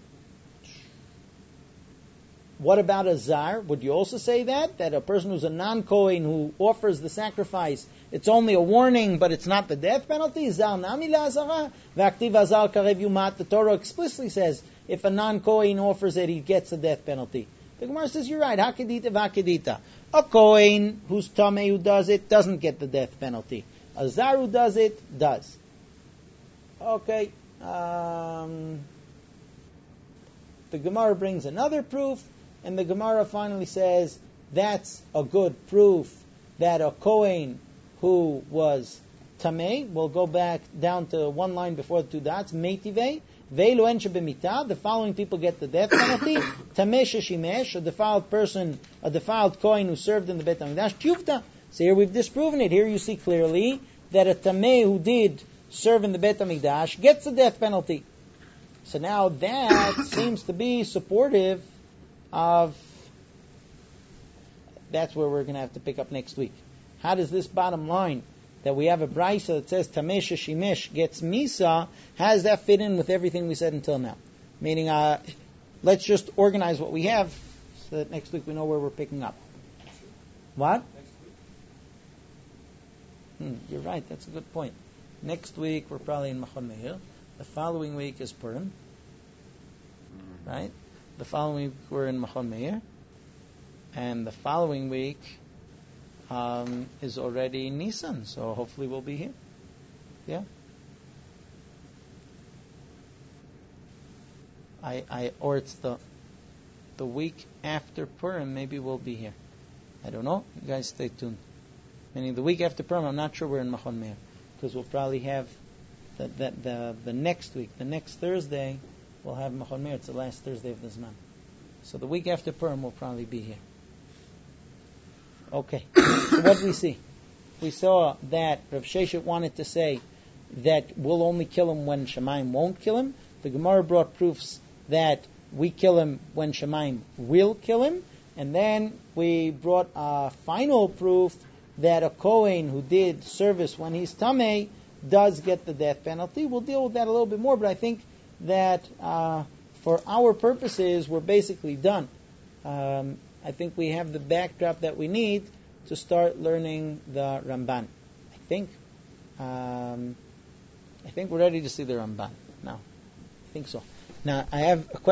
What about a zar? Would you also say that a person who's a non-Kohen who offers the sacrifice, it's only a warning, but it's not the death penalty? Zar nami la'azara. V'aktiv azar karev yumat. The Torah explicitly says if a non-Kohen offers it, he gets a death penalty. The Gemara says, you're right, hakidita v'hakidita. A Kohen who's tamei who does it doesn't get the death penalty. A zar who does it does. Okay. The Gemara brings another proof, and the Gemara finally says that's a good proof that a Kohen who was Tameh will go back down to one line before the two dots, Meitivei, Veilu en shebemita, the following people get the death penalty, Tameh sheshimesh, a defiled person, a defiled Kohen who served in the Beit HaMikdash, Tuvta. So here we've disproven it. Here you see clearly that a Tameh who did serve in the Beit HaMikdash gets the death penalty. So now that seems to be supportive of, that's where we're going to have to pick up next week. How does this bottom line, that we have a brisa that says Tameh sheshimesh gets Misa, how does that fit in with everything we said until now? Meaning, let's just organize what we have so that next week we know where we're picking up. What? You're right, that's a good point. Next week we're probably in Machon Meir. The following week is Purim. Right? The following week we're in Machon Meir. And the following week is already Nisan, so hopefully we'll be here. Yeah. Or it's the week after Purim, maybe we'll be here. I don't know. You guys stay tuned. Meaning the week after Purim, I'm not sure we're in Machon Meir, because we'll probably have the next week, the next Thursday, we'll have Machon Meir. It's the last Thursday of the Zman. So the week after Purim, we'll probably be here. Okay, so what did we see? We saw that Rav Sheshet wanted to say that we'll only kill him when Shemaim won't kill him. The Gemara brought proofs that we kill him when Shemaim will kill him. And then we brought a final proof that a Kohen who did service when he's Tameh does get the death penalty. We'll deal with that a little bit more, but I think that for our purposes, we're basically done. I think we have the backdrop that we need to start learning the Ramban. I think we're ready to see the Ramban now. I think so. Now, I have a question.